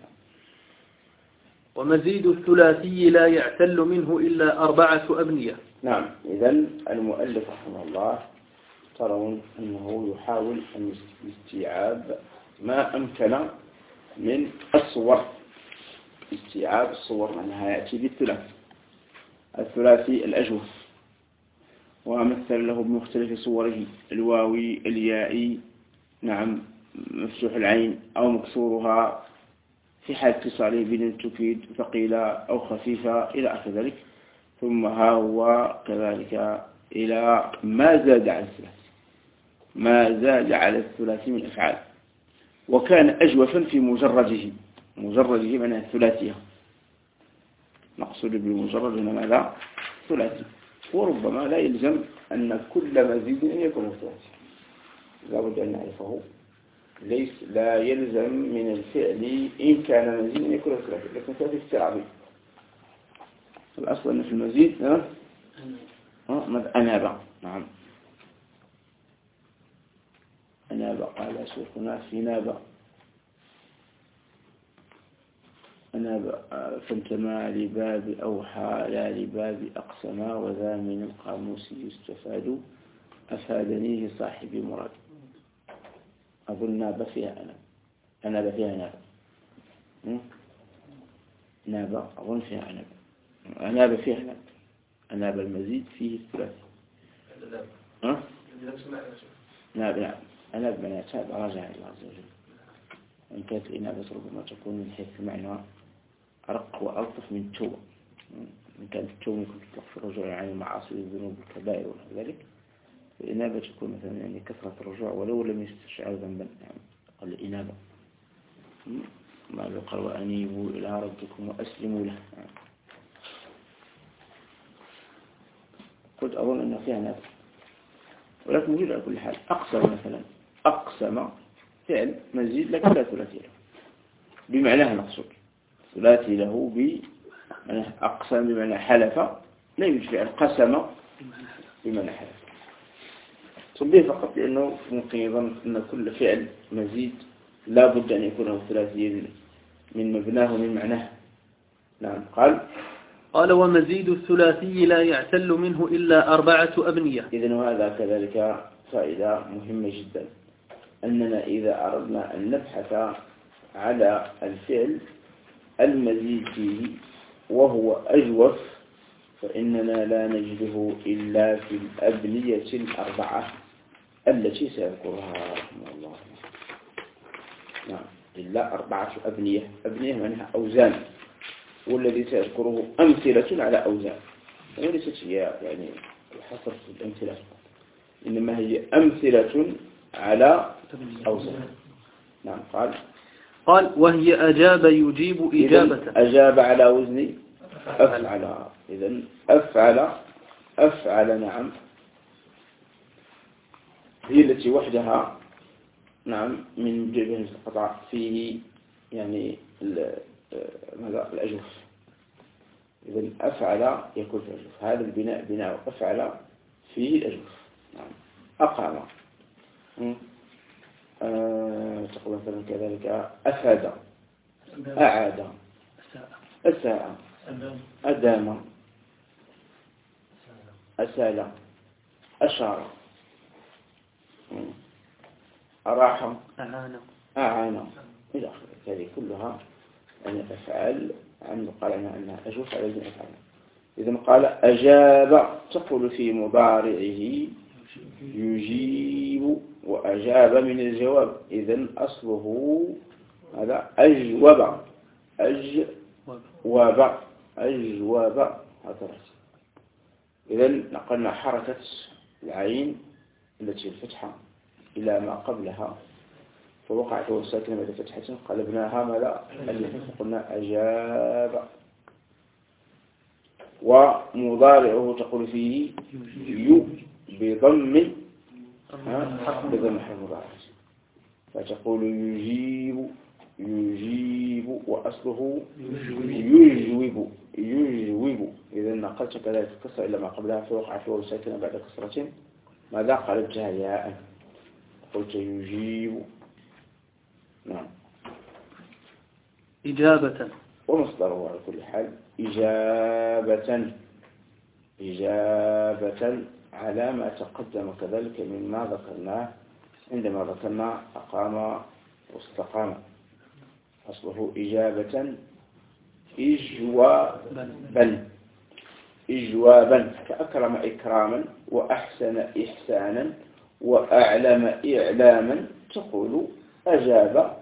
ومزيد الثلاثي لا يعتل منه إلا 4 أبنية. نعم. إذن المؤلف رحمه الله ترون أنه يحاول أن استيعاب ما أمكن من الصور. استيعاب الصور معناها يأتي بالثلاثي. الثلاثي الأجوف ومثل له بمختلف صوره الواوي اليائي. نعم. مفتوح العين أو مكسورها في حال اتصاله بنون تفيد ثقيلة أو خفيفة إلى آخر ذلك. ثم ها هو كذلك إلى ما زاد على الثلاثي. ما زاد على الثلاثي من أفعال وكان أجوفا في مجرده. مجرده معناه الثلاثية. نقصد بالمجرد هنا ماذا؟ ثلاثي. وربما لا يلزم أن كل مزيد أن يكون ثلاثي. لا بد أن نعرفه. لا يلزم من الفعل إن كان مزيد أن يكون ثلاثي لكن ثلاثي استرعبي. الأصل أن في المزيد أناب. نعم. أناب قال سوقنا في ناب. أناب فانتمى لباب أوحى لا لباب أقسما وذا من القاموس يستفاد أفادنيه صاحبي مراد. أظن ناب فيها أناب فيها ناب. ناب أظن فيها أناب. أناب فيها ناب. أناب المزيد فيه الثلاثي. ناب. أناب من يتاب رجع إلى الله عز وجل. إن كانت الإنابة ربما تكون من حيث معنى أرق وألطف من التوبة. إن كانت التوبة يمكن تطلق في الرجوع عن المعاصي والذنوب والكبائر ونحو ذلك. الإنابة تكون مثلا يعني كثرة الرجوع ولو لم يستشعر ذنبا. يعني قال الإنابة ما يقال وأنيبوا إلى ربكم وأسلموا له. قلت أظن أنه فيها نابة ولكن موجود على كل حال. أقسم مثلا. أقسم فعل مزيد لكن لا ثلاثي له بمعناها نقصد. ثلاثي له بمعنى أقسم بمعنى حلف. لا يوجد فعل قسم بمعنى حلف. صبيه فقط لأنه ممكن يظن أن كل فعل مزيد لا بد أن يكون ثلاثيا من مبناه ومن معناه. نعم. قال ومزيد الثلاثي لا يعتل منه إلا 4 أبنية. إذن وهذا كذلك فائدة مهمة جدا أننا إذا أردنا أن نبحث على الفعل المزيد فيه وهو أجوف فإننا لا نجده إلا في الأبنية 4 التي سيذكرها رحمه الله. نعم. إلا 4 أبنية. أبنية معناها أوزان والذي سيذكره أمثلة على أوزان وليست هي يعني الحصر في الأمثلة إنما هي أمثلة على أوزان. نعم. قال وهي أجاب يجيب إجابة. أجاب على وزن أفعل. إذن أفعل. نعم. هي التي وحدها. نعم. من جبه القطع فيه يعني ماذا الأجوف. إذن أفعل يكون في الأجوف. هذا البناء بناء أفعل فيه الأجوف. نعم. أقام. تقول مثلا كذلك أفاد. أعاد. أساء. أدام. أسال. أشار. أراح. أعان إلى آخره. هذه كلها يعني أفعال عن قال عنها أنها أجوف على وزن أفعال. إذن قال أجاب تقول في مضارعه يجيب وأجاب من الجواب. إذن أصله هذا أجوب. أجوب هكذا. إذا نقلنا حركة العين التي الفتحة إلى ما قبلها فوقعت والساكنة بعد فتحة قلبناها ماذا ألف قلنا أجاب. ومضارعه تقول فيه يو بضم حرف مضارع فتقول يجيب وأصله يجوب. إذا نقلت كذلك الكسرة إلى ما قبلها فوقعت والساكنة بعد كسرة ماذا قلبتها ياء قلت يجيب. نعم. إجابة ومصدره على كل حال إجابة على ما تقدم كذلك مما ذكرناه عندما ذكرنا أقام واستقام. أصله إجابة إجوابا كأكرم إكراما وأحسن إحسانا وأعلم إعلاما تقول أجاب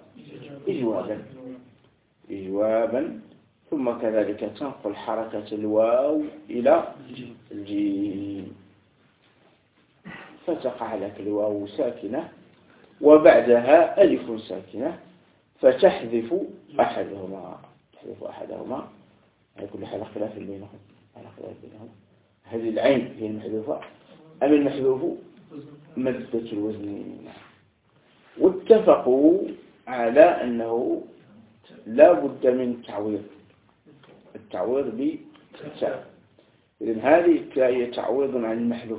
إجوابا. ثم كذلك تنقل حركة الواو إلى الجيم فتقع لك الواو ساكنة وبعدها ألف ساكنة فتحذف أحدهما على كل حال خلاف بينهم. هذه العين هي المحذوفة أم المحذوف مادة الوزن. واتفقوا على أنه لا بد من التعويض بالتاء. إذن هذه التاء هي تعويض عن المحذوف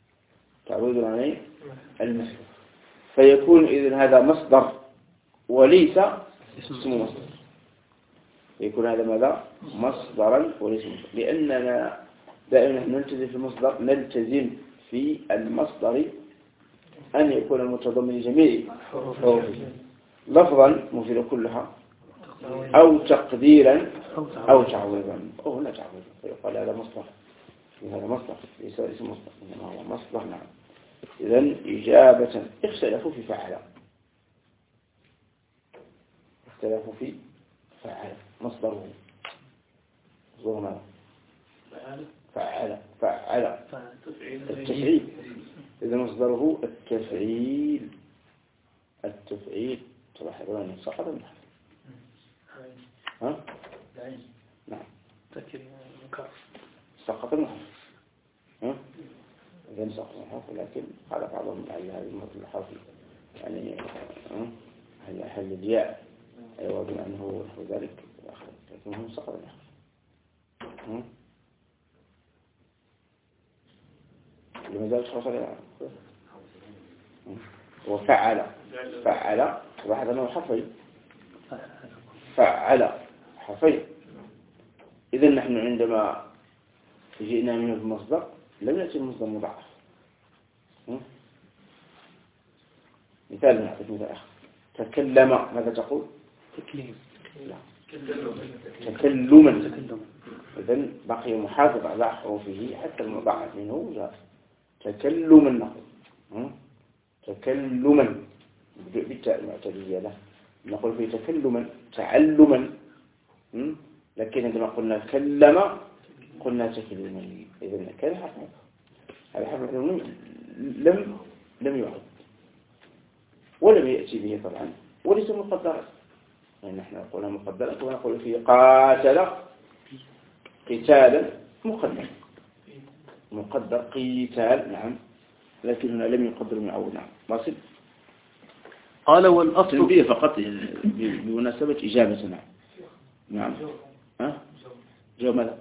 فيكون إذن هذا مصدر وليس اسم مصدر. يكون هذا ماذا مصدرا وليس مصدر لأننا دائما نلتزم في المصدر نلتزم في المصدر أن يكون المتضمن جميع حروفه لفظا مفيدا كلها أو تقديرا أو تعويضا أو هنا تعويضا فيقال هذا مصدر ليس اسم مصدر إنما هو مصدر. نعم. إذن إجابة اختلفوا في فعل مصدره فعل التفعيل. إذا مصدره التفعيل تلاحظون سقط النحو. نعم سقط النحو. إذا سقط النحو ولكن قال بعضهم على هذه الحرف يعني هل الياء يوجد أنه نحو ذلك لكنه سقط النحو. لماذا تخصر وفعل واحد أنه حرفين فعل حرفين. إذن نحن عندما جئنا منه المصدر لم يأتي المصدر مضاعف. مثال نعطيك مثال آخر تكلم ماذا تقول تكلما. إذن بقي محافظ على حروفه حتى المضاعف منه جاء تكلما نقول بالتاء المعتدية له نقول فيه تكلما تعلما. لكن عندما قلنا كلم قلنا تكلما. إذن كان حرف هذا حرف لم يعد ولم يأتي به طبعا وليس مقدرا. يعني نحن نقول مقدرا ونقول فيه قاتل قتالا مقدر قتال. نعم. لكننا لم يقدر من أول. نعم. واصل. قال والأصل تنبيه فقط بمناسبة إجابة. نعم. جواب ماذا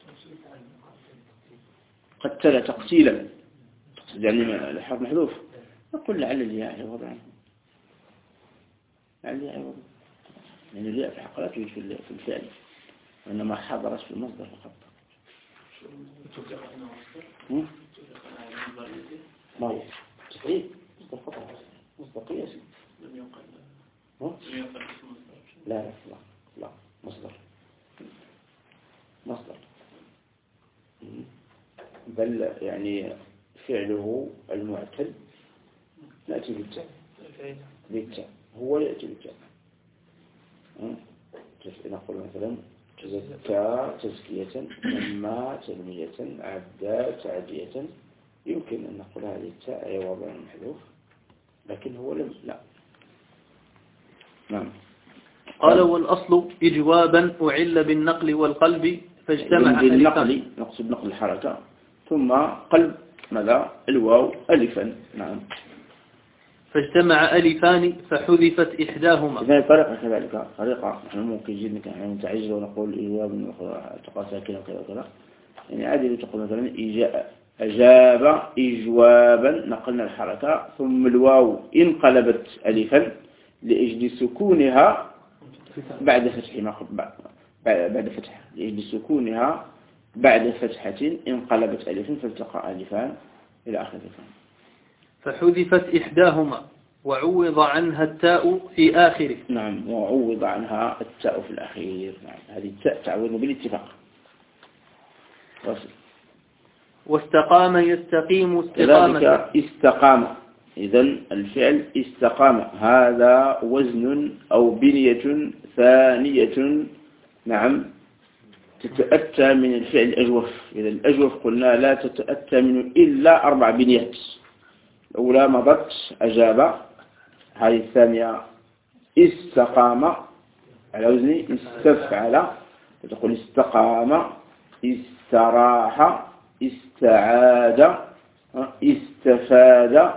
قتل تقتيلا يعني الحرف محذوف نقول لعل الياء يوضع عنه لعل الياء يوضع لأن الياء في الحق لا توجد في الفعل وإنما حضرت في المصدر فقط. ما هو صحيح مصدر قياسي لا مصدر بل يعني فعله المعتل نأتي بالتاء هو يأتي بالتاء. نقول مثلا تزكى تزكية، نمى تنمية، عدى تعدية. يمكن أن نقول هذه التاء عوض عن المحذوف، لكن هو لا. نعم. قال والأصل إجوابا أعل بالنقل والقلب فاجتمع بالنقل، نقصد نقل الحركة، ثم قلب ماذا؟ الواو ألفا. نعم. فاجتمع ألفان فحذفت إحداهما. إذن طريقة كذلك، طريقة نحن ممكن جدا نحن نتعجل ونقول إجواب تقع ساكنة وكذا وكذا. يعني عادي تقول مثلا أجاب إجوابا، نقلنا الحركة، ثم الواو انقلبت ألفا لأجل سكونها بعد فتح بعد فتحة، لأجل سكونها بعد فتحة انقلبت ألفا فالتقى ألفان إلى آخر الفان. فحذفت إحداهما وعوض عنها التاء في آخره. نعم، وعوض عنها التاء في الأخير. نعم، هذه التاء تعوض بالاتفاق. واستقام يستقيم استقامة. كذلك استقام، إذن الفعل استقام هذا وزن أو بنية ثانية. نعم، تتأتى من الفعل الأجوف. إذا الأجوف قلنا لا تتأتى منه إلا 4 بنيات. الأولى مضت أجاب، هذه الثانية استقام على وزن استفعل، تقول استقام، استراح، استعاد، استفاد،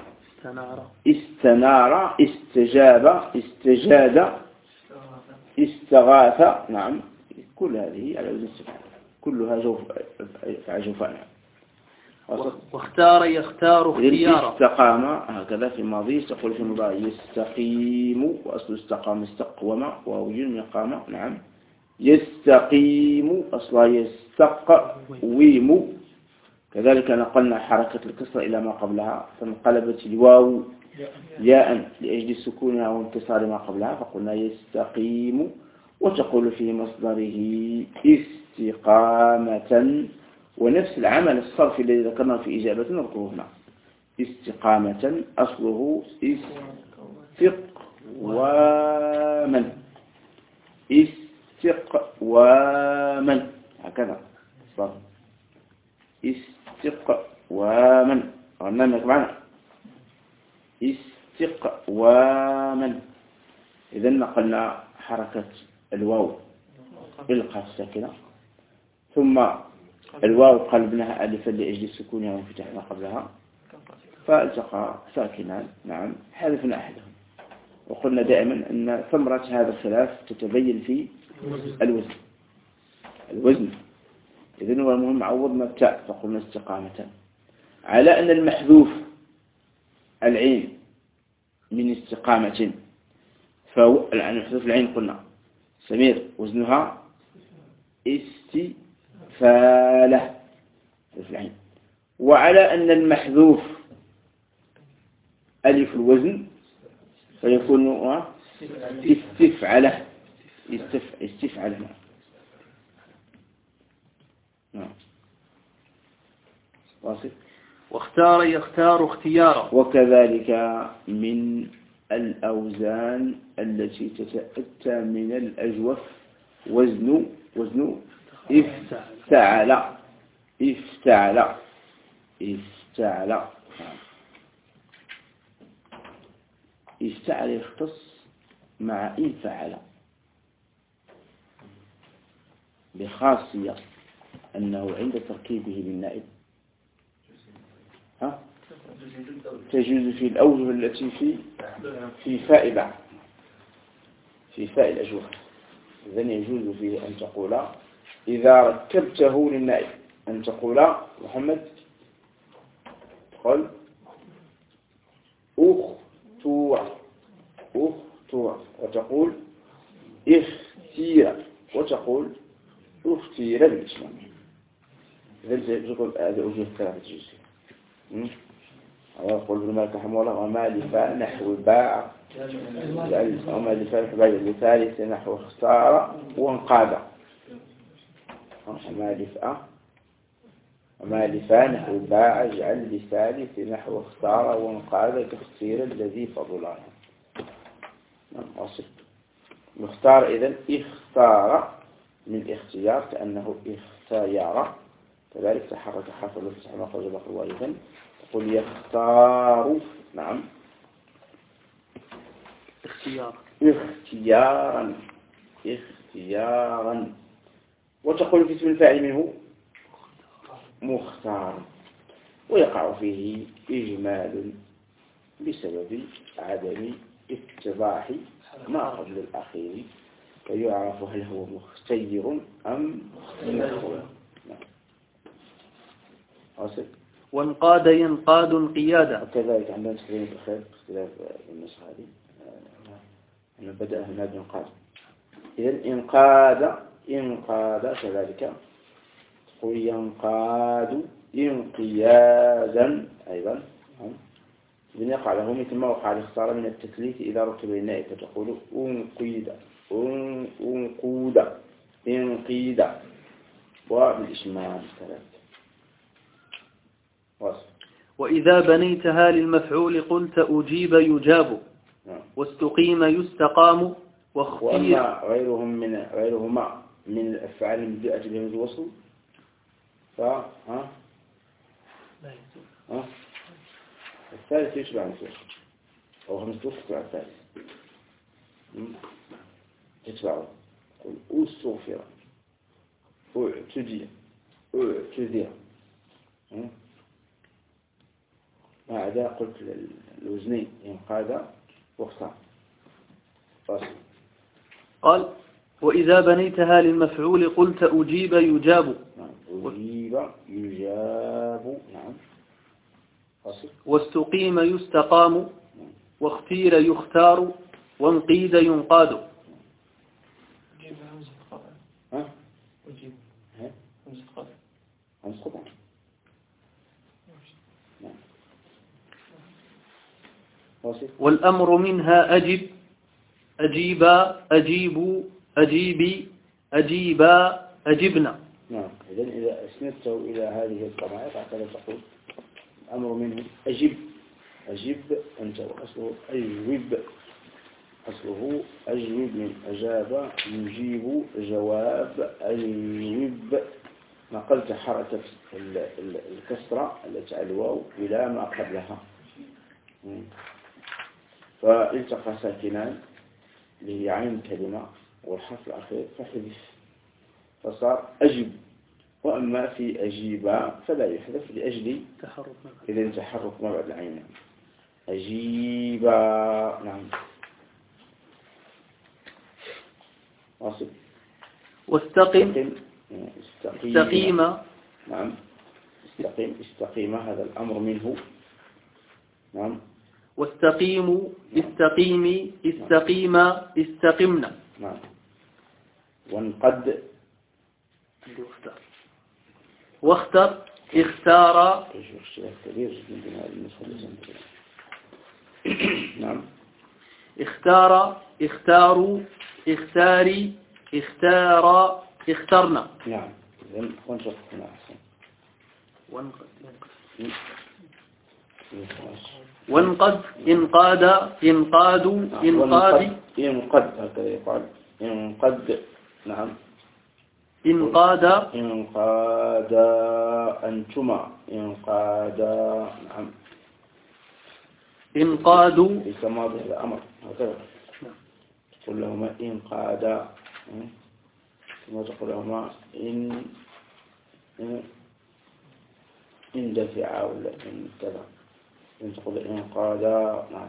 استنار، استجاب، استجاد، استغاث. نعم، كل هذه على وزن استفعال، كلها جوفاء. واختار يختار اختيارا. استقام هكذا في الماضي، تقول في المضارع يستقيم، وأصل استقام استقوم، ووجد من قام. نعم، يستقيم أصلا يستقوم. كذلك نقلنا حركة الكسرة إلى ما قبلها، فانقلبت الواو ياء لأجل سكونها وانتصار ما قبلها، فقلنا يستقيم. وتقول في مصدره استقامة، ونفس العمل الصرفي الذي ذكرناه في إجابة نذكره هنا. استقامة أصله استقواما، استقواما هكذا صار استقواما. غنامك معنا استقواما. إذا نقلنا حركة الواو إلقاء الساكنة، ثم الواو قلبناها ألفا لأجل سكونها وانفتاح ما قبلها، فالتقى ساكنان. نعم، حذفنا أحدهم. وقلنا دائما أن ثمرة هذا الخلاف تتبين في الوزن. إذن هو المهم عوضنا التاء فقلنا استقامة، على أن المحذوف العين من استقامة، فهو الآن محذوف العين قلنا سمير وزنها استفالة في العين، وعلى أن المحذوف ألف الوزن فيكون استفعله. استفعله. نعم. واصل. واختار يختار اختيارا. وكذلك من الأوزان التي تتأتى من الأجوف وزن افتعل. افتعل. افتعل. افتعل يختص مع انفعل بخاصية أنه عند تركيبه بالنائب تجوز في الأوجه التي في فاء بعض، في فاء الأجوف. إذن يجوز فيه أن تقول إذا ركبته للنائب أن تقول محمد قل أختوى، وتقول اختير، وتقول اختير بالإسلام. إذن تقول هذا أوجه ثلاثة جزء. يقول ابن مالك رحمه الله وما لفاء نحو باع، وما لفاء نحو باع لثالث نحو اختار وانقاد. وما لفاء نحو باع اجعل لثالث نحو اختار وانقاد كاختير الذي فضله. واصل. مختار إذن اختار من الاختيار كأنه اختيار، كذلك تحرك حرف الافتتاح ما خرج بقى والدا، تقول يختار. نعم اختيارا. وتقول في اسم الفاعل منه مختار، ويقع فيه إجمال بسبب عدم اتضاح ما قبل الأخير، ويعرف هل هو مختير أم مختار. وانقاد ينقاد انقيادا. وكذلك عندنا تكريم الأخير اختلاف النسخة هذه، أنه بدأ هنا بإنقاد. إذن إنقاد كذلك تقول ينقاد انقيادا أيضا. إذن يقع له مثل ما وقع الاختار من التثليث إذا ركب النائب، فتقول انقيد وبالإشمام كذلك. وإذا بنيتها للمفعول قلت أجيب يجاب، واستقيم يستقام، واختير. وأما غيرهما من الأفعال المبدأة بهمزة الوصل الثالث يشبع مثله، أو همزة الوصل تتبع الثالث تتبعه. قل أستغفر، أعتذر. بعد قلت الوزنين ينقاد واختار. قال وإذا بنيتها للمفعول قلت أجيب يجاب. أجيب يجاب. نعم. واستقيم يستقام، واختير يختار، وانقيد ينقاد. والأمر منها أجب، أجيبا، أجيبوا، أجيبي، أجيبا، أجبنا. نعم. إذن إذا أسندته إلى هذه الضمائر فأعتقد تقول الأمر منه أجب أنت، وأصله أجوب من أجاب يجيب جواب أجوب. نقلت حركة الكسرة التي على الواو إلى ما قبلها، فالتقى ساكنان اللي هي عين كلمة والحرف الأخير فحذف فصار أجب. وأما في أجيبا فلا يحذف لأجل إذا تحرك ما بعد العين. أجيبا. نعم. واصل. واستقم استقيم. نعم. استقيم هذا الأمر منه. نعم. واستقيموا استقيمي استقيما استقمنا. نعم. وانقد واختر اختار. نعم. اختار اختاروا اختاري اختارا اخترنا. نعم. إذن وانشق هنا أحسن. وانقد انقاد انقادوا انقادي. انقد هكذا يقال انقد. نعم. انقاد أنتما انقادا. نعم. انقادوا ليس ماضي هذا أمر هكذا. تقول لهما انقادا، ثم تقول لهما إن دفعا ولا إن كذا. تقول انقادا. نعم.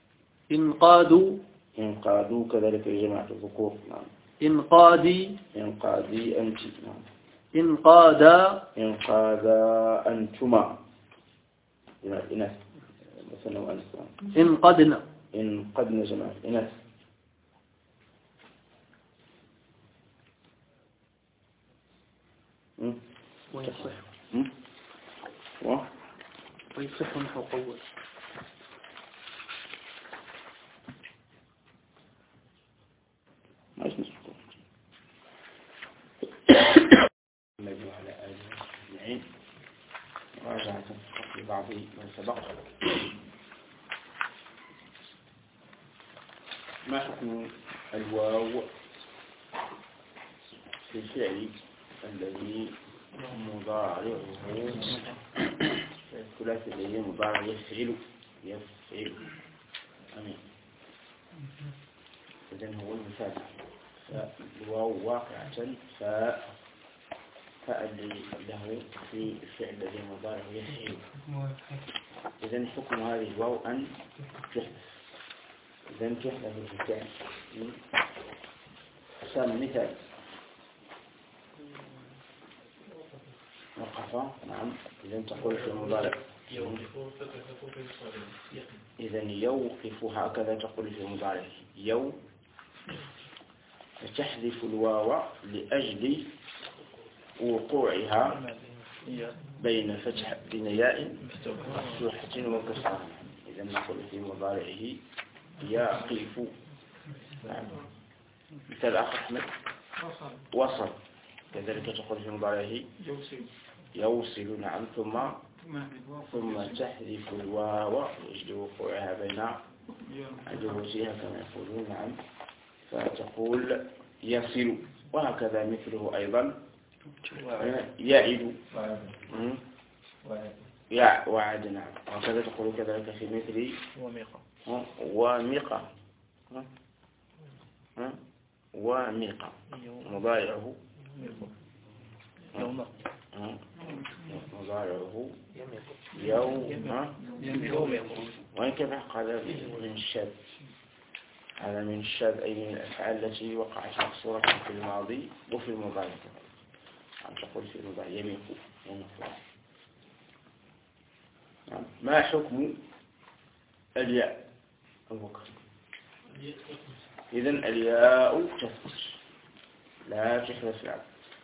انقادوا كذلك جماعة الذكور. نعم. انقادي أنت. نعم. انقادا أنتما إناث مثلا وأنثى. انقدنا جماعة إناث. ويصح نحو قوة. ما اسمه النبي على آله أجمعين. مراجعة لبعض ما سبق. ما حكم الواو في الفعل الذي مضارعه الثلاثي الذي مضارع يفعل أمين. إذن هو المثال فالواو واقعة فاللي له في الفعل الذي مضارع يفعل. إذن حكم هذه الواو أن تحدث. إذن تحدث في الفعل. أسام مثال وقفة. نعم. إذن تقول في المضارع إذن يوقف هكذا تقول في المضارع فتحذف الواو لأجل وقوعها بين ياء مفتوحة وكسرة. إذن نقول في مضارعه يقف. نعم. مثال آخر أحمد وصل. كذلك تقول في مضارعه يوصل. نعم. ثم تحذف الواو لأجل وقوعها بين عجوزها كما يقولون. نعم. فتقول يصل. وهكذا مثله أيضا يعد وعد. نعم. وهكذا تقول كذلك في مثل وميقة مضارعه يوم. وإن كان هذا من الشاذ. هذا من الشاذ أي من الأفعال التي وقعت مكسورة في الماضي وفي المضارع. عم تقول في المضارع يميق. ما حكم الياء البكر؟ إذن الياء تثبت لا تحدث فعل.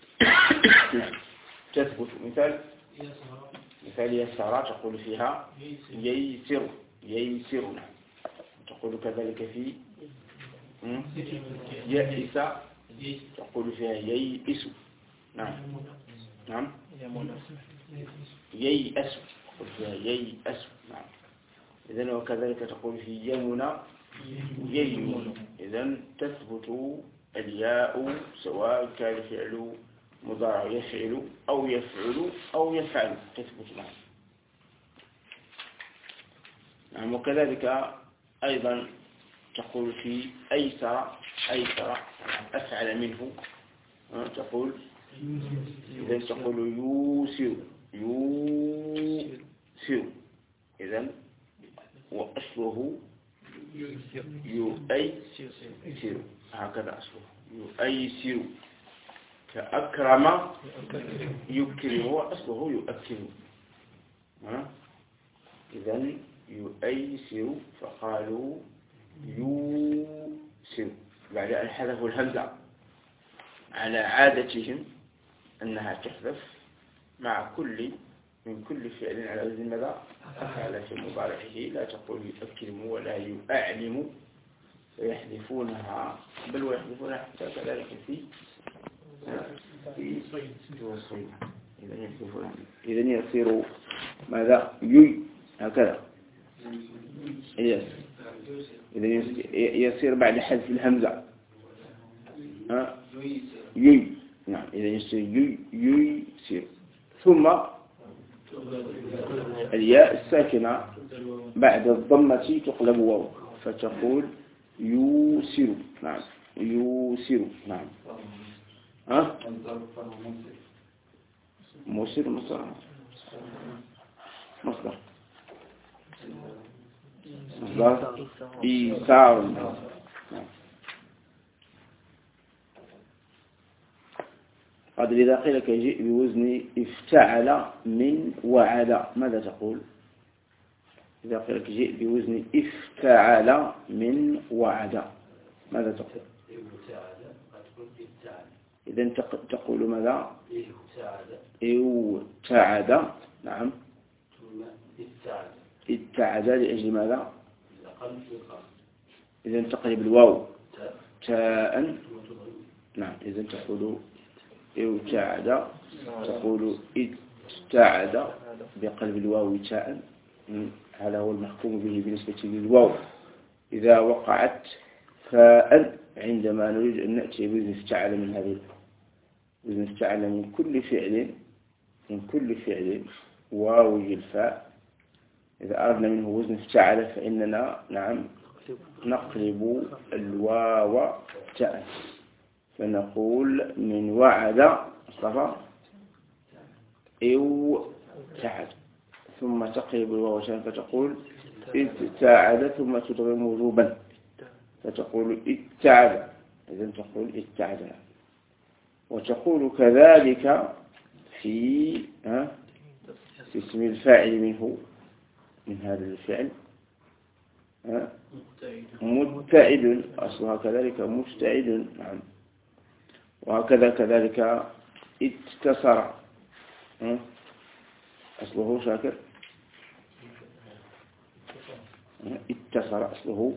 تثبت. مثال يسار تقول فيها ييسر. تقول كذلك في يئس تقول فيها ييئس. نعم. ييأس تقول فيها ييأس. نعم. إذن وكذلك تقول في يمنى ييمن. إذن تثبت الياء سواء كان فعل مضارع يفعل أو يفعل تثبت. نعم. وكذلك أيضا تقول في أيسر أفعل منه. تقول إذن تقول يوسر. إذن وأصله يؤيسر. هكذا أصله يؤيسر. كأكرم يكرم وأصله يؤكرم. إذن يؤيسر فقالوا يوسر بعد أن حذفوا الهمزة على عادتهم أنها تحذف مع من كل فعل على وزن ماذا أفعل في مضارعه. لا تقول يؤكرم ولا يؤعلم فيحذفونها بل ويحذفونها حتى كذلك في وصيل. إذن يصير ماذا هكذا. إذن يصير بعد حذف الهمزة نعم. إذن يصير يصير. ثم الياء الساكنة بعد الضمة تقلب واو فتقول يوسر. نعم. يوسر. نعم. موسر مصدر إيسار. قد إذا قيل لك يجيء بوزن افتعل من وعد ماذا تقول؟ إذا قيل لك جيء بوزن افتعل من وعد ماذا تقول؟ إذا تقول ماذا؟ ابتعد. نعم. ابتعد لأجل ماذا؟ إذا تقلب الواو تاء. نعم. إذا تقول ابتعد تقول ابتعد بقلب الواو تاء. هذا هو المحكوم به بالنسبة للواو إذا وقعت فاء عندما نريد أن نأتي بوزن افتعل من هذه. وزن افتعل من كل فعل واوي الفاء. إذا أردنا منه وزن افتعل فإننا نعم نقلب الواو تاء، فنقول من وعد صفا أو تعد، ثم تقلب الواو تاء فتقول ابتعد، ثم تدغم وجوبا فتقول ابتعد، إذن تقول ابتعد. وتقول كذلك في اسم الفاعل منه من هذا الفعل مبتعد، أصلها كذلك مبتعد. نعم. وهكذا كذلك اتصر، أصله شاكر اتصر، أصله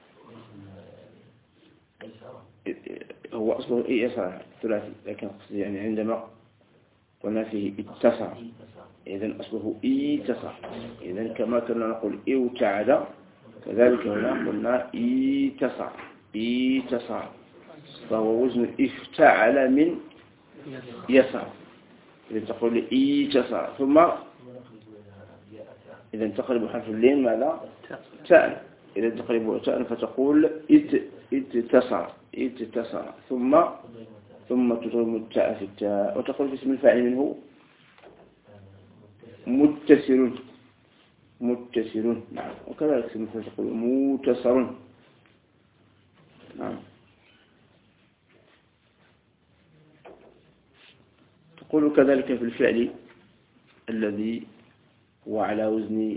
هو أصله يسر ثلاثي، لكن يعني عندما قلنا فيه اتصر إذن أصله اتصر. إذن كما كنا نقول اوتعد كذلك هنا قلنا اتصر، فهو وزن افتعل من يسر. إذن تقول اتصر، ثم إذن تقلب حرف اللين ماذا؟ تاء. إذن تقلب تاء فتقول اتصر، ثم تضم التاء في التاء، وتقول في اسم الفاعل منه متصر. نعم. وكذلك اسم الفاعل تقول متصر. نعم. تقول كذلك في الفعل الذي هو على وزن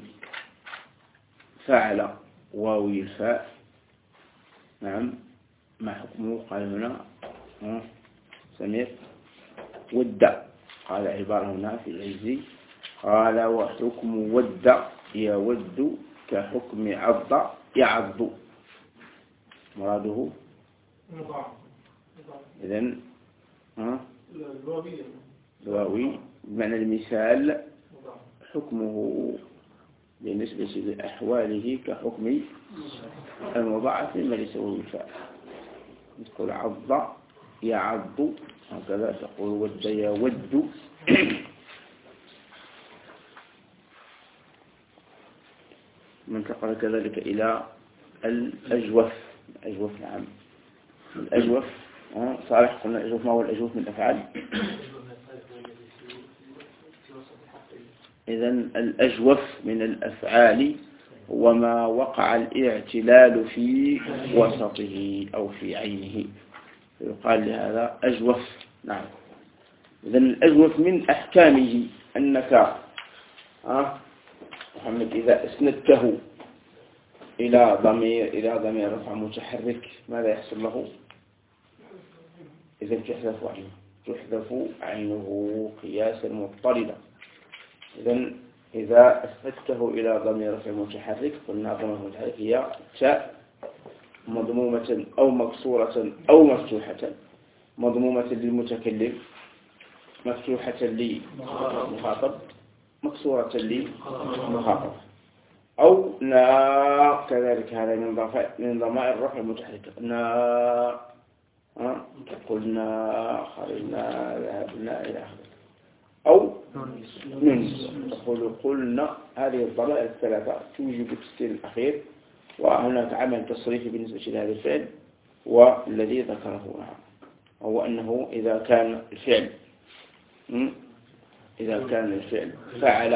فعل واوي الفاء. نعم. ما حكمه؟ قال هنا سمير ود، قال عبارة هنا في العزي قال وحكم ود يود كحكم عض يعض، مراده إذن الواوي بمعنى المثال حكمه بالنسبة لأحواله كحكم المضاعف مما ليس هو الفاء. تقول عض يعض، هكذا تقول ود يود. منتقل كذلك إلى الأجوف. نعم. الأجوف صالح قلنا الأجوف. ما هو الأجوف من الأفعال؟ إذن الأجوف من الأفعال هو ما وقع الاعتلال في وسطه أو في عينه، يقال لهذا أجوف. نعم. إذن الأجوف من أحكامه أنك محمد إذا أسندته إلى ضمير رفع متحرك ماذا يحصل له؟ إذن تحذف عينه قياسا مضطردا. إذن إذا أسندته إلى ضمير رفع متحرك قلنا ضمير متحرك هي تاء مضمومة أو مكسورة أو مفتوحة. مضمومة للمتكلم، مفتوحة للمخاطب، مكسورة للمخاطب. أو نا كذلك، هذا من ضمائر الرفع المتحركة. نا قلنا خرجنا ذهبنا إلى آخره. أو ننس تقول قلنا. هذه الضمائر الثلاثة توجب التسكين الأخير. وهناك عمل تصريفي بالنسبة لهذا الفعل والذي ذكره هو أنه إذا كان الفعل فعل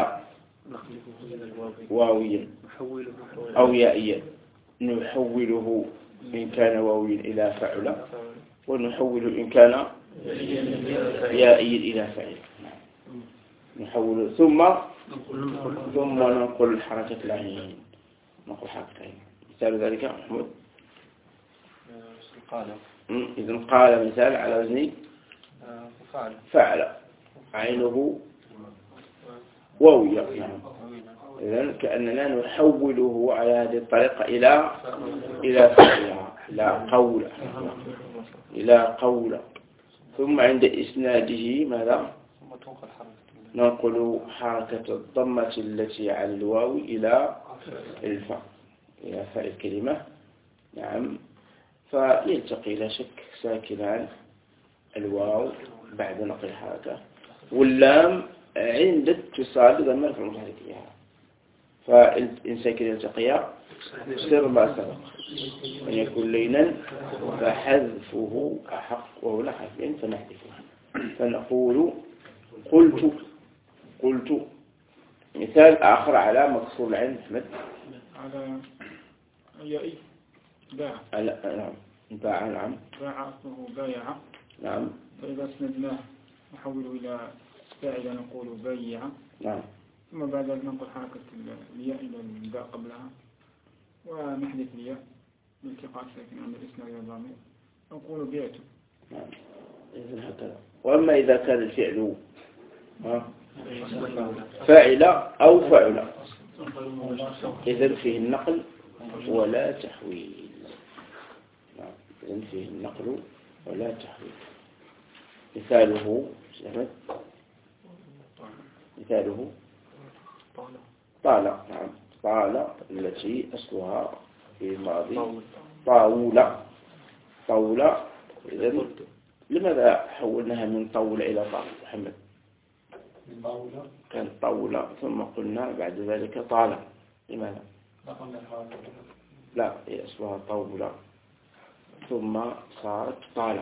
واويا أو يائيا نحوله إن كان واويا إلى فعل، ونحوله إن كان يائيا إلى فعل. نحوله ثم ننقل حركة العين. مثال ذلك محمود إذن قال مثال على وزن فعل عينه واوية. إذن كأننا نحوله على هذه الطريقة إلى فعلها، إلى قول. ثم عند إسناده ماذا؟ ننقل حركة الضمة التي على الواو إلى الفاء، إلى فاء الكلمة. نعم. فيلتقي لا شك ساكنان الواو بعد نقل الحركة، واللام عند اتصال ضمير في المتحركية. فإن ساكن يلتقيا سر ما سبق أن يكون لينا فحذفه أحق، وهو لا حذفين فنحذفه. فنقول قلت. مثال آخر على مكسور العين أحمد. على يائي باع. نعم باع. نعم باع أصله بايع. نعم. فإذا اسندناه نحوله إلى فاعل نقول بايع. نعم. ثم بعد ذلك ننقل حركة الياء إلى الباء قبلها ونحذف الياء لالتقاء الساكن عند الإسناد إلى الضمير نقول بعت. نعم. إذن هكذا. وأما إذا كان الفعل فاعل أو فعل إذن فيه النقل ولا تحويل. نعم. إذن فيه النقل ولا تحويل. مثاله طال. نعم طال التي أصلها في الماضي طاولة. إذن لماذا حولناها من طاولة إلى طاولة محمد؟ كانت طاولة ثم قلنا بعد ذلك طالة. لماذا؟ لا هي أصلها طاولة ثم صارت طالة.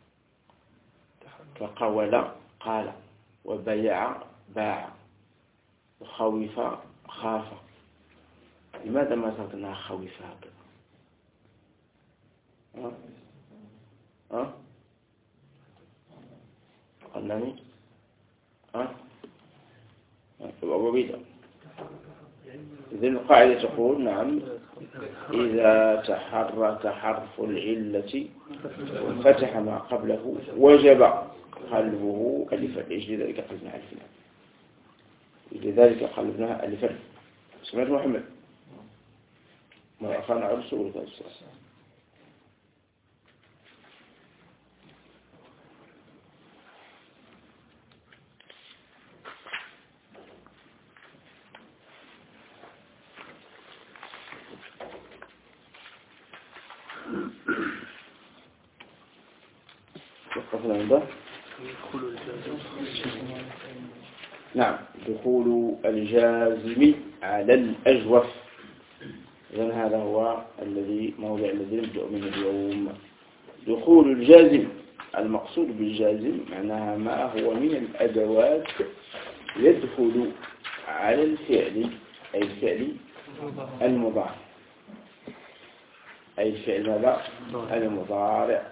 فقول قال، وبيع باع، وخوف خاف. لماذا ما صارت انها خوف هكذا؟ قلني أبو بيدا. إذن القاعدة تقول نعم إذا تحرك حرف العلة وفتح ما قبله وجب قلبه ألفا. لذلك قلبناها ألفا. لذلك قلبناها ألفا. سمعت محمد؟ ما أخانا عرسه ولا تأسس؟ نعم دخول الجازم على الأجوف. إذن هذا هو موضع الذي نبدأ منه اليوم. دخول الجازم، المقصود بالجازم معناها ما هو من الأدوات يدخل على الفعل، أي الفعل المضارع. أي الفعل ماذا؟ المضارع.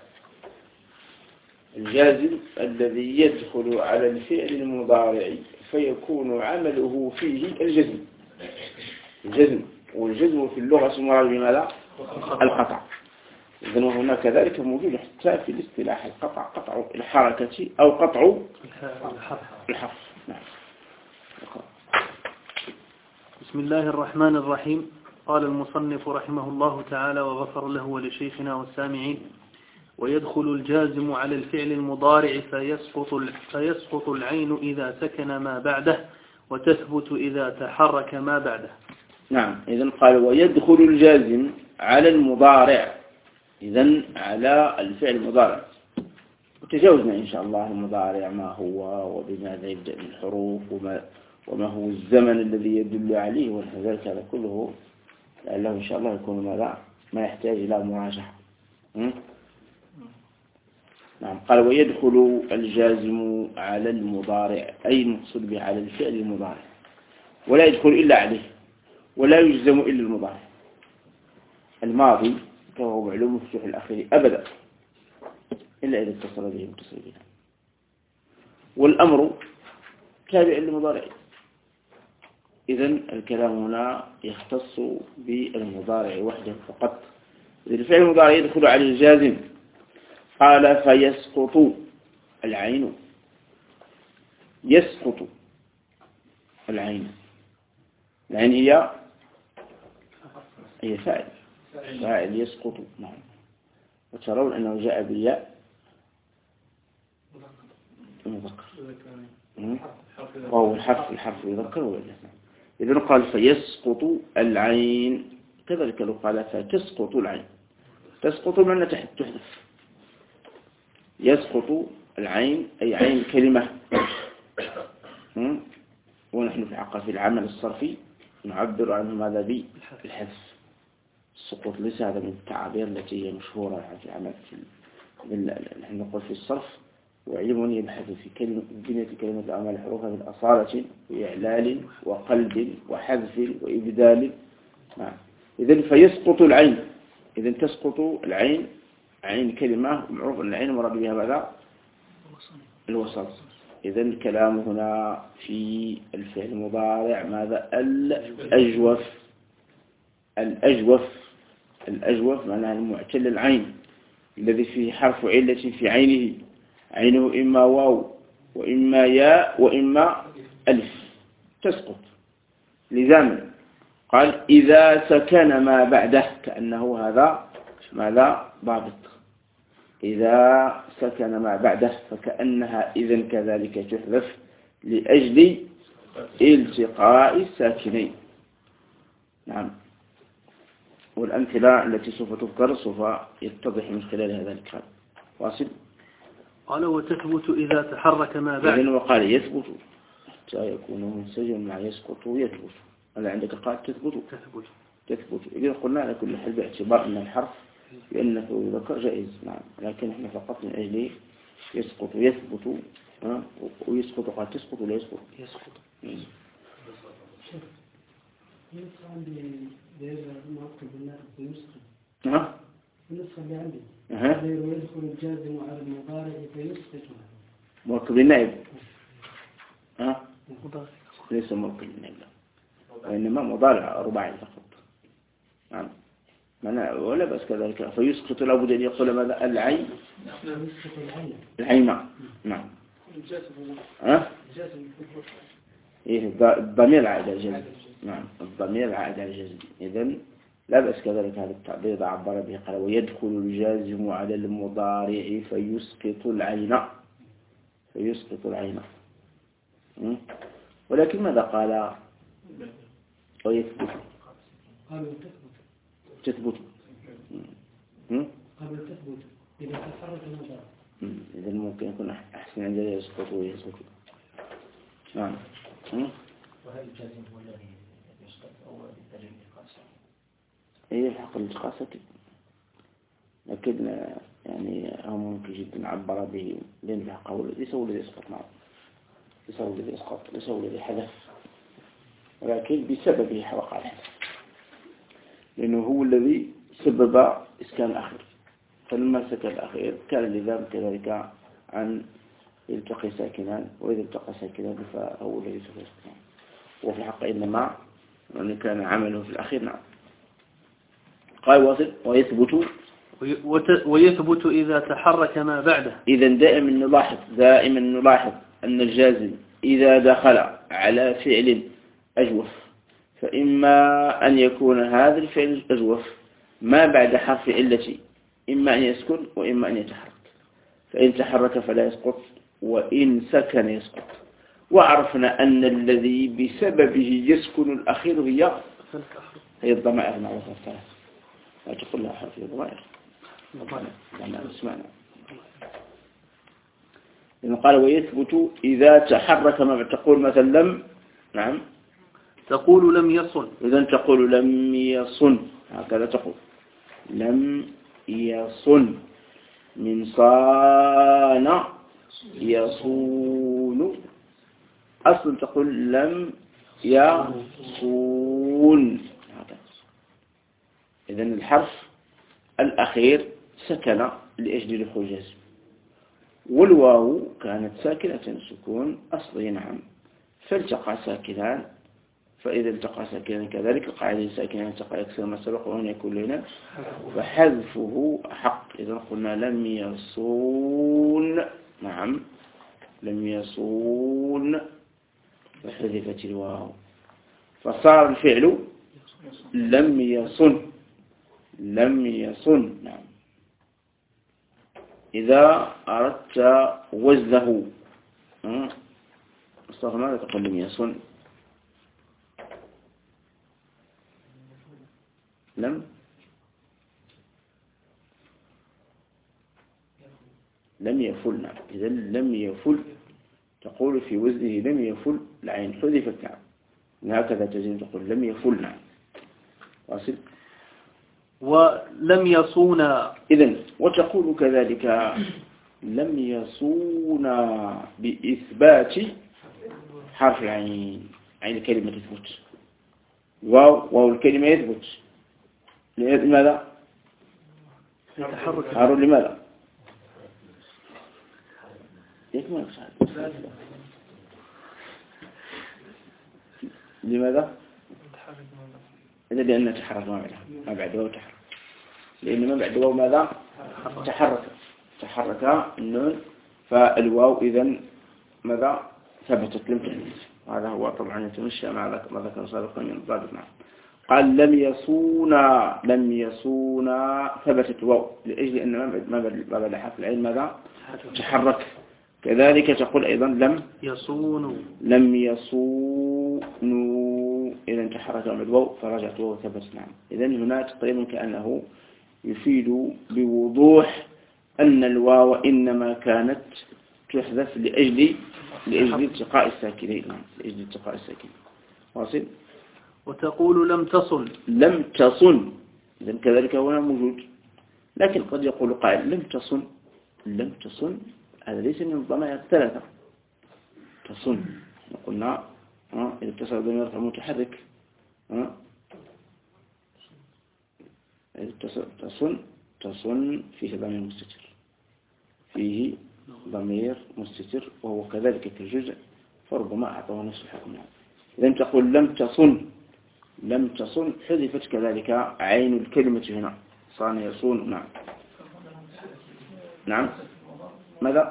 الجازم الذي يدخل على الفعل المضارع فيكون عمله فيه الجزم. والجزم في اللغة مراد بماذا؟ القطع. إذن وهنا كذلك موجود حتى في الاصطلاح القطع، قطع الحركة أو قطع الحرف. نعم. بسم الله الرحمن الرحيم. قال المصنف رحمه الله تعالى وغفر له ولشيخنا والسامعين: ويدخل الجازم على الفعل المضارع فيسقط العين إذا سكن ما بعده وتثبت إذا تحرك ما بعده. نعم. إذن قال ويدخل الجازم على المضارع، إذن على الفعل المضارع. وتجاوزنا إن شاء الله المضارع ما هو وبماذا يبدأ من الحروف وما هو الزمن الذي يدل عليه وذلك هذا كله لعله إن شاء الله يكون ماذا ما يحتاج إلى مراجعة. نعم. قال ويدخل الجازم على المضارع، أي المقصود به على الفعل المضارع، ولا يدخل إلا عليه، ولا يجزم إلا المضارع. الماضي كما هو معلوم مفتوح الأخير أبدا إلا إذا اتصل به متصل به. والأمر تابع للمضارع. إذن الكلام هنا يختص بالمضارع وحده فقط. إذن الفعل المضارع يدخل على الجازم. قال فيسقط العين. يسقط العين. العين هي فاعل يسقط. نعم. وترون أنه جاء بالياء مذكر وهو الحرف يذكر ولا. إذن قال فيسقط العين. كذلك لو قال فتسقط العين. تسقط معنى تحذف. يسقط العين أي عين كلمة. ونحن في العمل الصرفي نعبر عنه ماذا بالحذف. السقوط ليس هذا من التعابير التي هي مشهورة في العمل نحن نقول في الصرف وعلم يبحث في بنية كلمة الأعمال حروفها من أصالة وإعلال وقلب وحذف وإبدال. إذن فيسقط العين. إذن تسقط العين عين كلمة معروف أن العين مراد بها ماذا؟ الوسط. إذن الكلام هنا في الفعل المضارع ماذا؟ الأجوف معناها المعتل العين الذي فيه حرف علة في عينه إما واو وإما ياء وإما ألف تسقط لزاما. قال إذا سكن ما بعده كأنه هذا ماذا ضابط. إذا سكن ما بعده فكأنها إذن كذلك تحذف لأجل التقاء الساكنين. نعم. والأمثلة التي سوف تذكر سوف يتضح من خلال هذا الكلام. واصل. قال وتثبت إذا تحرك ما بعد. إذن وقال يثبت حتى يكون منسجم مع يسقط يثبت. هذا عندك قال تثبت. إذن قلنا على كل حال باعتبار أن الحرف بأنه ذكر جائز. نعم. لكن احنا فقط من أجل يسقط ويثبت ويسقط. قال تسقط ولا يسقط؟ يسقط. النسخة اللي عندي غير يدخل الجازم على المضارع فيسقط. مركب النائب ليس مركب النائب وإنما مضارع رباعي فقط. نعم. ولا بس كذلك فيسقط لابد أن يقول ماذا؟ العين. نعم. إيه الضمير عائد على الجزم. نعم الضمير عائد على الجزم. إذن لا بأس كذلك هذا التعبير عبر به قال ويدخل الجازم على المضارع فيسقط العين. ولكن ماذا قال؟ ويثبت. تثبت. إذا تحرك المضارع. إذا ممكن يكون أحسن عندنا يسقط ويثبت. نعم. وهل الجازم هو الذي يسقط أو يدرج القاسم؟ هي الحق القاسم لكن يعني هم ممكن جدا عبر به لأن قول ليس هو الذي يسقط. نعم ليس هو الذي حدث ولكن بسببه وقع الحدث لأنه هو الذي سبب إسكان الأخير. فلما سكن الأخير كان لذلك كذلك عن يلتقي ساكنان وإذا التقى ساكنان فهو الذي سوف يسكن. وفي الحق إنما أنه كان عمله في الأخير. نعم. قال واصل ويثبت إذا تحرك ما بعده. إذا دائما نلاحظ أن الجازم إذا دخل على فعل أجوف فإما أن يكون هذا الفعل الأجوف ما بعد حرف علة إما أن يسكن وإما أن يتحرك. فإن تحرك فلا يسقط وإن سكن يسقط. وعرفنا أن الذي بسببه يسكن الأخير هي الضمائر معروفة الثلاث. لا تقول لها حرف الضمائر. اسمعنا. إذن قال ويثبت إذا تحرك ما تقول مثلا لم. نعم تقول لم يصن. إذن تقول لم يصن هكذا تقول لم يصن من صان يصون. أصلا تقول لم يصون. إذن الحرف الأخير سكن لأجل دخول جزم والواو كانت ساكنة سكون أصلي. نعم. فالتقى ساكنان فإذا التقى ساكنان كذلك القاعدة ساكنان التقى يكسر ما سبق وهنا يكون لنا فحذفه حق. إذا قلنا لم يصون. نعم لم يصون فحذفت الواو فصار الفعل لم يصن. نعم. إذا أردت وزنه مصطفى ماذا تقول لم يصن؟ لم يفل. نعم. إذا لم يفل تقول في وزنه لم يفل العين حذفت. نعم. هكذا تزين تقول لم يفل. نعم. واصل. ولم يصونا. إذن وتقول كذلك لم يصونا بإثبات حرف العين. عين الكلمة تثبت. واو الكلمة يثبت. لماذا؟ هارون لماذا؟ لماذا؟ إذا لأنه تحرك ما بعد واو تحرك. لأن ما بعد واو ماذا؟ تحرك النون. فالواو إذن ماذا؟ ثبتت لم تحدث. هذا هو طبعا يتمشى مع ما ذكر سابقا من الضابط. معه قال لم يصونا ثبتت واو لأجل أن ما بعد حرف العين ماذا؟ تحرك. كذلك تقول أيضا لم يصونوا إذا تحرك الواو فرجعت واو ثبت. نعم. إذا هنا تقريبا كأنه يفيد بوضوح أن الواو إنما كانت تحذف لأجل التقاء الساكنين. نعم. لأجل التقاء الساكنين. واصل. وتقول لم تصن إذن كذلك هنا موجود. لكن قد يقول قائل لم تصن هذا ليس من الضمائر الثلاثة. تصن قلنا إذا اتصل بضمير المتحرك تصن فيه ضمير مستتر وهو كذلك كالجزء فربما أعطاه نفس الحكم. إذن تقول لم تصن حذفت كذلك عين الكلمة هنا صان يصون. نعم. نعم. ماذا؟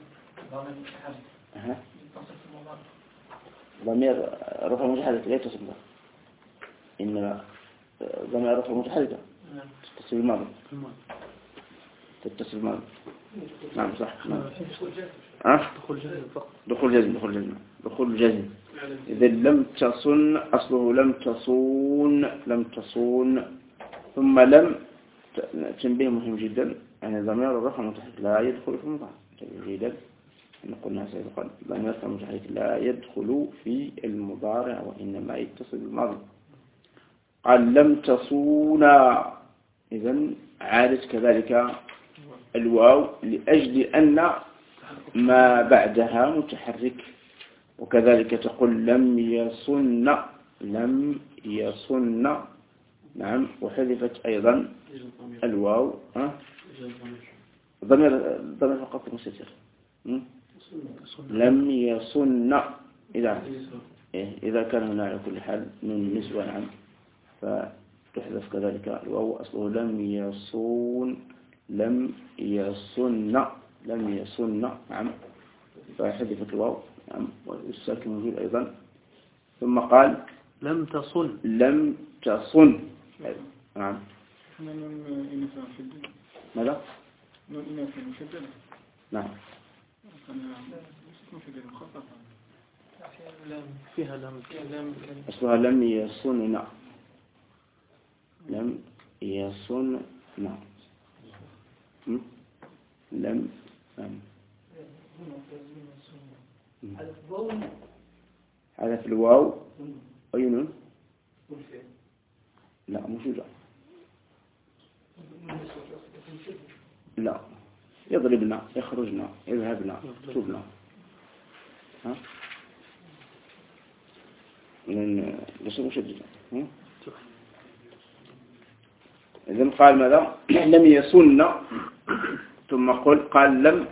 ضمير رفع متحرك لا يتصل به. إنما ضمير رفع متحركة تتصل بالماضي. نعم صح. دخول جزم. إذا لم تصن أصله لم تصون ثم لم تنبيه مهم جدا. يعني ضمير الرفع المتحرك لا يدخل في المضارع. جيدا قلنا سابقا ضمير الرفع المتحرك لا يدخل في المضارع وإنما يتصل بالماضي. قال لم تصونا إذن عادت كذلك الواو لأجل أن ما بعدها متحرك. وكذلك تقول لم يصن. نعم. وحذفت أيضا الواو ضمير فقط مستتر. لم يصن إذا كان هنا على كل حال من نسوة. نعم. فتحذف كذلك الواو أصله لم يصن. نعم. فحذفت الواو. نعم. والساكن موجود أيضا. ثم قال لم تصن. نعم. ماذا؟ نعم. فيها لم أصلها لم يصن. هذا في الواو أين؟ لا موجودة. لا يضربنا يخرجنا يذهبنا يكتبنا. بس مشددة. إذن قال ماذا؟ لم يصن ثم قال لم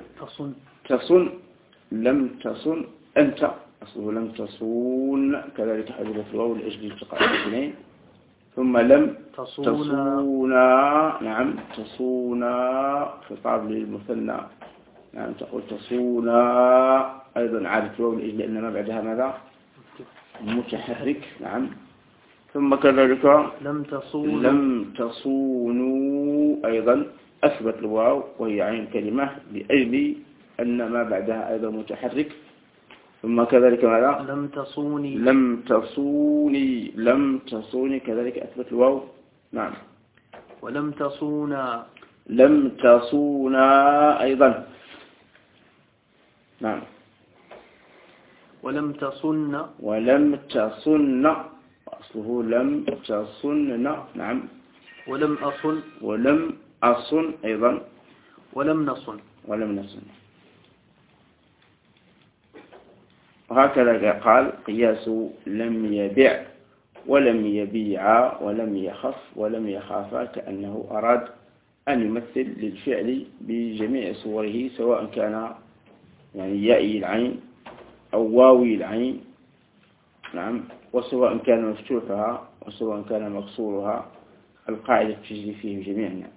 تصن أنت أصله لم تصون كذلك حذفت الواو لأجل التقاء الاثنين. ثم لم تصونا. نعم. تصونا خطاب للمثنى. نعم. تقول تصونا أيضا عادت الواو لأجل أن ما بعدها ماذا؟ متحرك. نعم. ثم كذلك لم تصونوا أيضا أثبت الواو وهي عين كلمة لأجل أن ما بعدها أيضا متحرك. ثم كذلك ماذا؟ لم تصوني كذلك أثبت الواو. نعم. ولم تصونا أيضا نعم. ولم تصن. ولم تصن، أصله لم تصن. نعم. ولم أصن. ولم أصن أيضا. ولم نصن. ولم نصن. وهكذا قال قياس لم يبع ولم يبيع ولم يخف ولم يخافا، كأنه أراد أن يمثل للفعل بجميع صوره، سواء كان يعني يائي العين أو واوي العين. نعم. وسواء كان مفتوحها وسواء كان مكسورها، القاعدة تجري فيهم جميعا.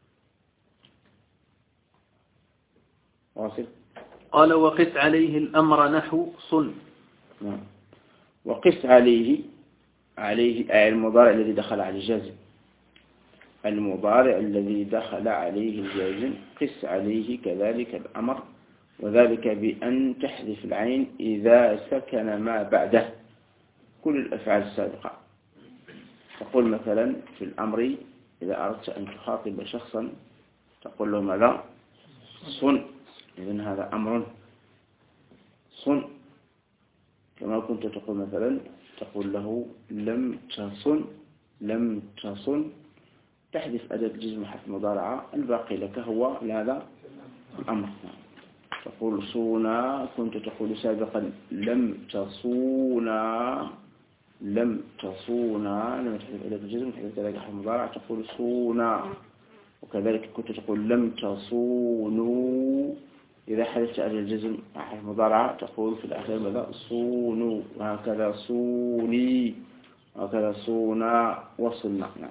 واصل. قال وقس عليه الأمر نحو صن. نعم. وقس عليه المضارع الذي دخل على الجازم، المضارع الذي دخل عليه الجازم قس عليه كذلك الأمر، وذلك بأن تحذف العين إذا سكن ما بعده كل الأفعال السابقة. تقول مثلا في الأمر إذا أردت أن تخاطب شخصا تقول له ماذا؟ صن. إذن هذا أمر صن. كما كنت تقول مثلا تقول له لم تصن. لم تصن تحذف أداة الجزم حرف مضارعة، الباقي لك هو هذا الأمر. تقول صونا، كنت تقول سابقا لم تصونا. لم تصونا لما تحذف أداة الجزم تحذف أداة حرف مضارعة تقول صونا. وكذلك كنت تقول لم تصونوا، إذا حذفت أداة الجزم حرف مضارعة تقول في الأخير ماذا؟ صونوا. وهكذا صوني، وهكذا صونا وصلنا. نعم.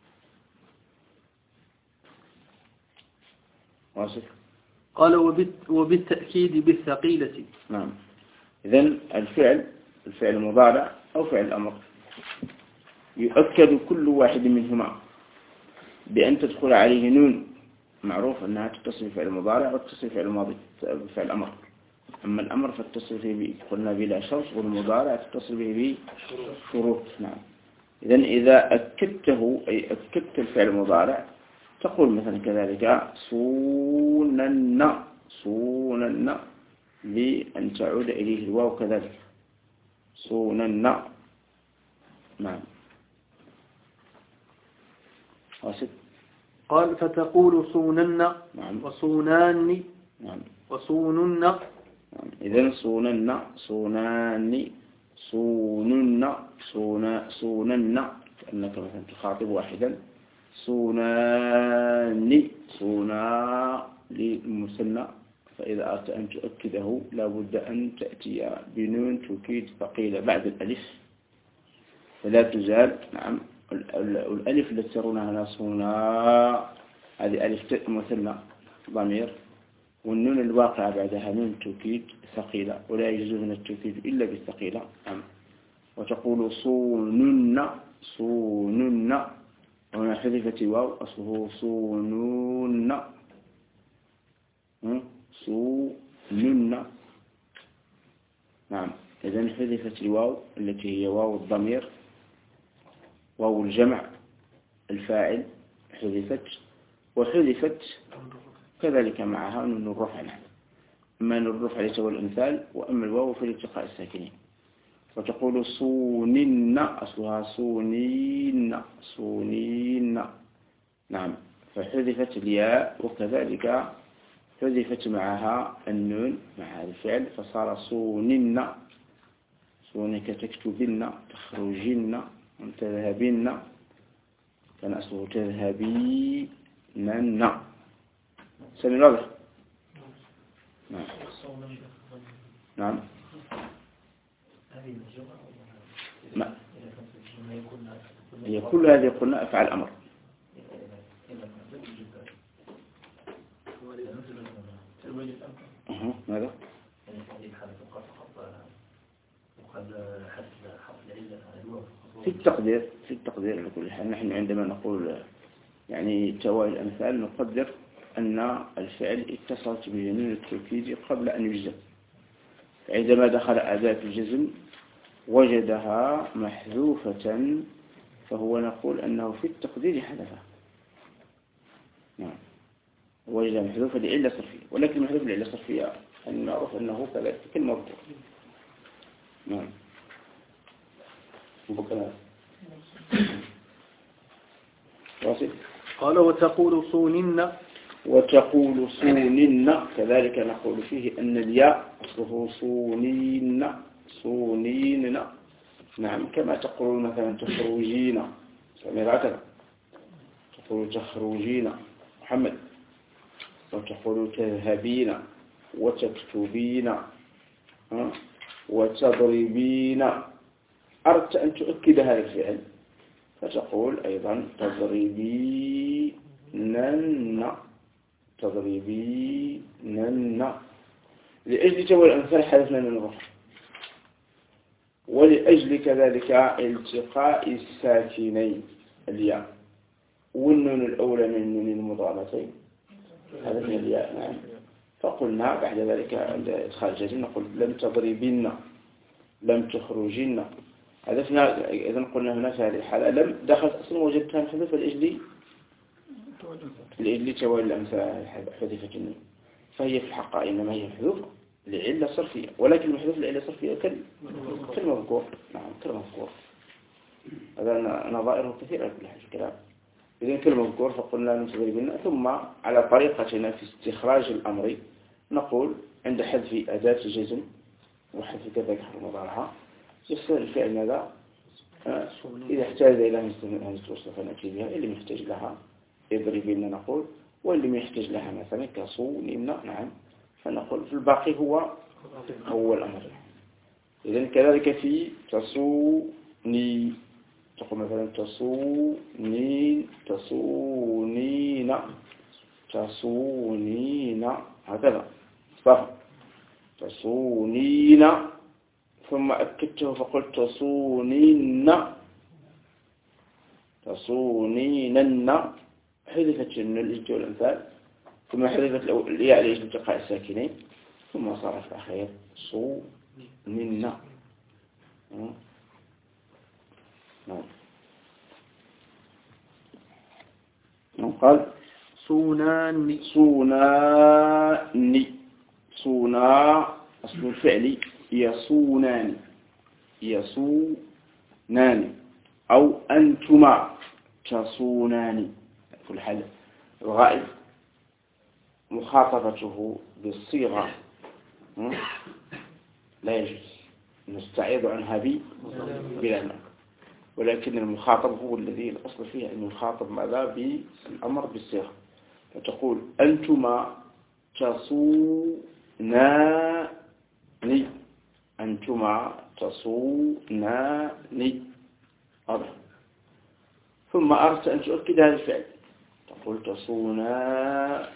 واصل. قال وبالتأكيد بالثقيلة. نعم. إذن الفعل المضارع أو فعل الأمر يؤكد كل واحد منهما بأن تدخل عليه نون، معروف أنها تتصل بفعل المضارع وتتصل بفعل الماضي بفعل الأمر. أما الأمر فاتصل به قلنا بلا شرط، والمضارع تتصل به بشروط. نعم. إذن إذا أكدته أي أكدت الفعل المضارع تقول مثلا كذلك صونن. صونن لأن تعود إليه الواو كذلك صونن. نعم. واصل. قال فتقول صونن. نعم. وصونان. نعم. وصونن. نعم. إذن صونن صونان صونن صونن كأنك مثلا تخاطب واحدا. صونان صونا للمثنى، فإذا أردت أن تؤكده لابد أن تأتي بنون توكيد ثقيلة بعد الألف فلا تزال. نعم. الألف التي ترونها هنا صونا هذه ألف مثنى ضمير، والنون الواقعة بعدها نون توكيد ثقيلة، ولا يجوز من التوكيد إلا بالثقيلة. نعم. وتقول صونن. صونن وهنا حذفت واو أصله صونون. صونن. نعم. إذن حذفت الواو التي هي واو الضمير، واو الجمع الفاعل حذفت، وحذفت كذلك معها نون الرفع. أما نون الرفع ليس هو الأمثال، وأما الواو فلالتقاء الساكنين. وتقول صونن أصلها صونين. صونين. نعم. فحذفت الياء وكذلك حذفت معها النون مع هذا الفعل فصار صونن. صونك تكتبن تخرجن تذهبن، كان أصله تذهبين. سمي واضح. نعم. نعم. ما هي كل هذه قلنا أفعال أمر. ماذا؟ في التقدير على كل حال نحن عندما نقول يعني توالي الأمثال نقدر أن الفعل اتصلت بجنون التوكيد قبل أن يجزم، فعندما دخل أداة الجزم وجدها محذوفة فهو نقول أنه في التقدير حذفها. نعم. وجدها محذوفة لعلة صرفية، ولكن محذوفة لعلة صرفية المعروف أنه كذلك كالمذكور. نعم. واصل. قال وتقول صونن. وتقول صونن كذلك نقول فيه أن الياء أصله صونين صونين. نعم كما تقول مثلا تخرجين سمير هكذا تقول تخرجين محمد وتقول تذهبين وتكتبين وتضربين. أردت أن تؤكد هذا الفعل فتقول أيضا تضربينن تضربينن. لأجل جوال الأمثال حذفنا من الرفع، ولأجل كذلك التقاء الساكنين الياء والنون الأولى من النون المضارتين حذفنا الياء. نعم. فقلنا بعد ذلك عند إدخال الجازم نقول لم تضربين لم تخرجين حذفنا. إذن قلنا هنا في هذه الحالة لم دخلت أصلا وجدتها محذوفة لأجل توالي الأمثال حذفت النون، فهي في الحق إنما هي محذوفة لعلة صرفية، ولكن المحذوف لعلة صرفية كالمذكور. نعم كالمذكور. هذا نظائره كثيرة في الكلام. إذن كالمذكور فقلنا لم تضربين، ثم على طريقتنا في استخراج الأمر نقول عند حذف أداة الجزم وحذف كذلك حرف مضارعها يصير الفعل ماذا؟ إذا احتاج إلى همزة وصل فنأتي بها، اللي يحتاج لها يضربين نقول، واللي يحتاج لها مثلا كصونين. نعم فنقول في الباقي هو الأمر. إذن كذلك في تصوني تقول مثلا تصونين تصونين تصونين هكذا صح تصونين، ثم أكدته فقلت تصونين تصونينن حذفت النون والأمثال، ثم حذفت الياء لأجل التقاء الساكنين، ثم صار في الأخير صونين. نعم. قال صونان صونان صونا أصل الفعل يصونان يصونان أو أنتما تصونان. في الحال الغائب مخاطبته بالصيغة لا يجوز نستعيض عنها بلا معنى، ولكن المخاطب هو الذي الأصل فيه أن يخاطب ماذا بالأمر بالصيغة. فتقول أنتما تصونان أنتما تصونان واضح. ثم أردت أن تؤكد هذا الفعل تقول تصونان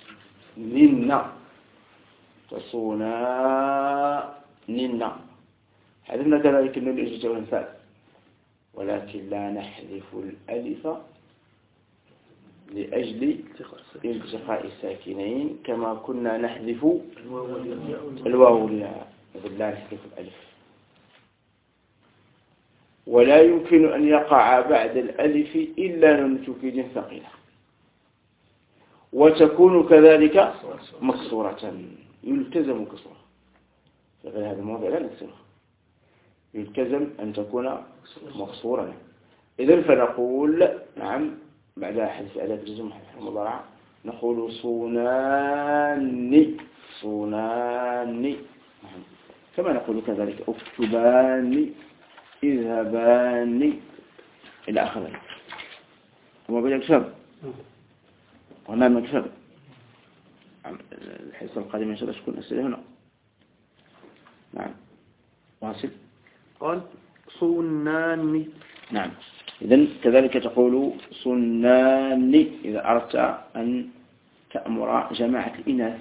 تصونان. حذفنا كذلك النون الإجازة والأمثال، ولكن لا نحذف الألف لأجل التقاء الساكنين كما كنا نحذف الواو لا نحذف الألف. ولا يمكن أن يقع بعد الألف إلا نون توكيد ثقيلة، وتكون كذلك مكسورة يلتزم كسرها. في غير هذا الموضع لا نكسرها، يلتزم أن تكون مكسورة. إذن فنقول نعم بعد حذف أداة الجزم حذف المضارع نقول صونان صونان، كما نقول كذلك اكتبان اذهبان إلى آخره. وما بين الكتاب هنا المكتب. الحصة القادمة إن شاء الله تكون أسئلة هنا. نعم واصل. قال صنان. نعم. إذن كذلك تقول صنان إذا أردت أن تأمر جماعة الإناث،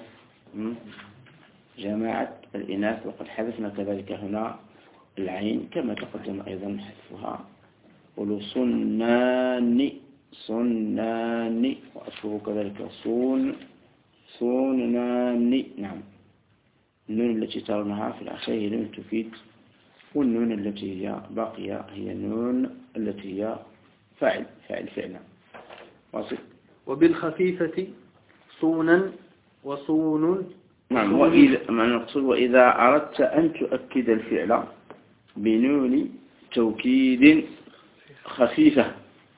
جماعة الإناث، وقد حذفنا كذلك هنا العين كما تقدم أيضا حذفها. قولوا صنان صنان، وأشوف كذلك صونان. نعم. النون التي ترونها في الأخير هي نون تفيد، والنون التي هي باقية هي النون التي هي فاعل فعلا. واصل. وبالخفيفة صونا وصون نعم. وإذا أردت أن تؤكد الفعل بنون توكيد خفيفة،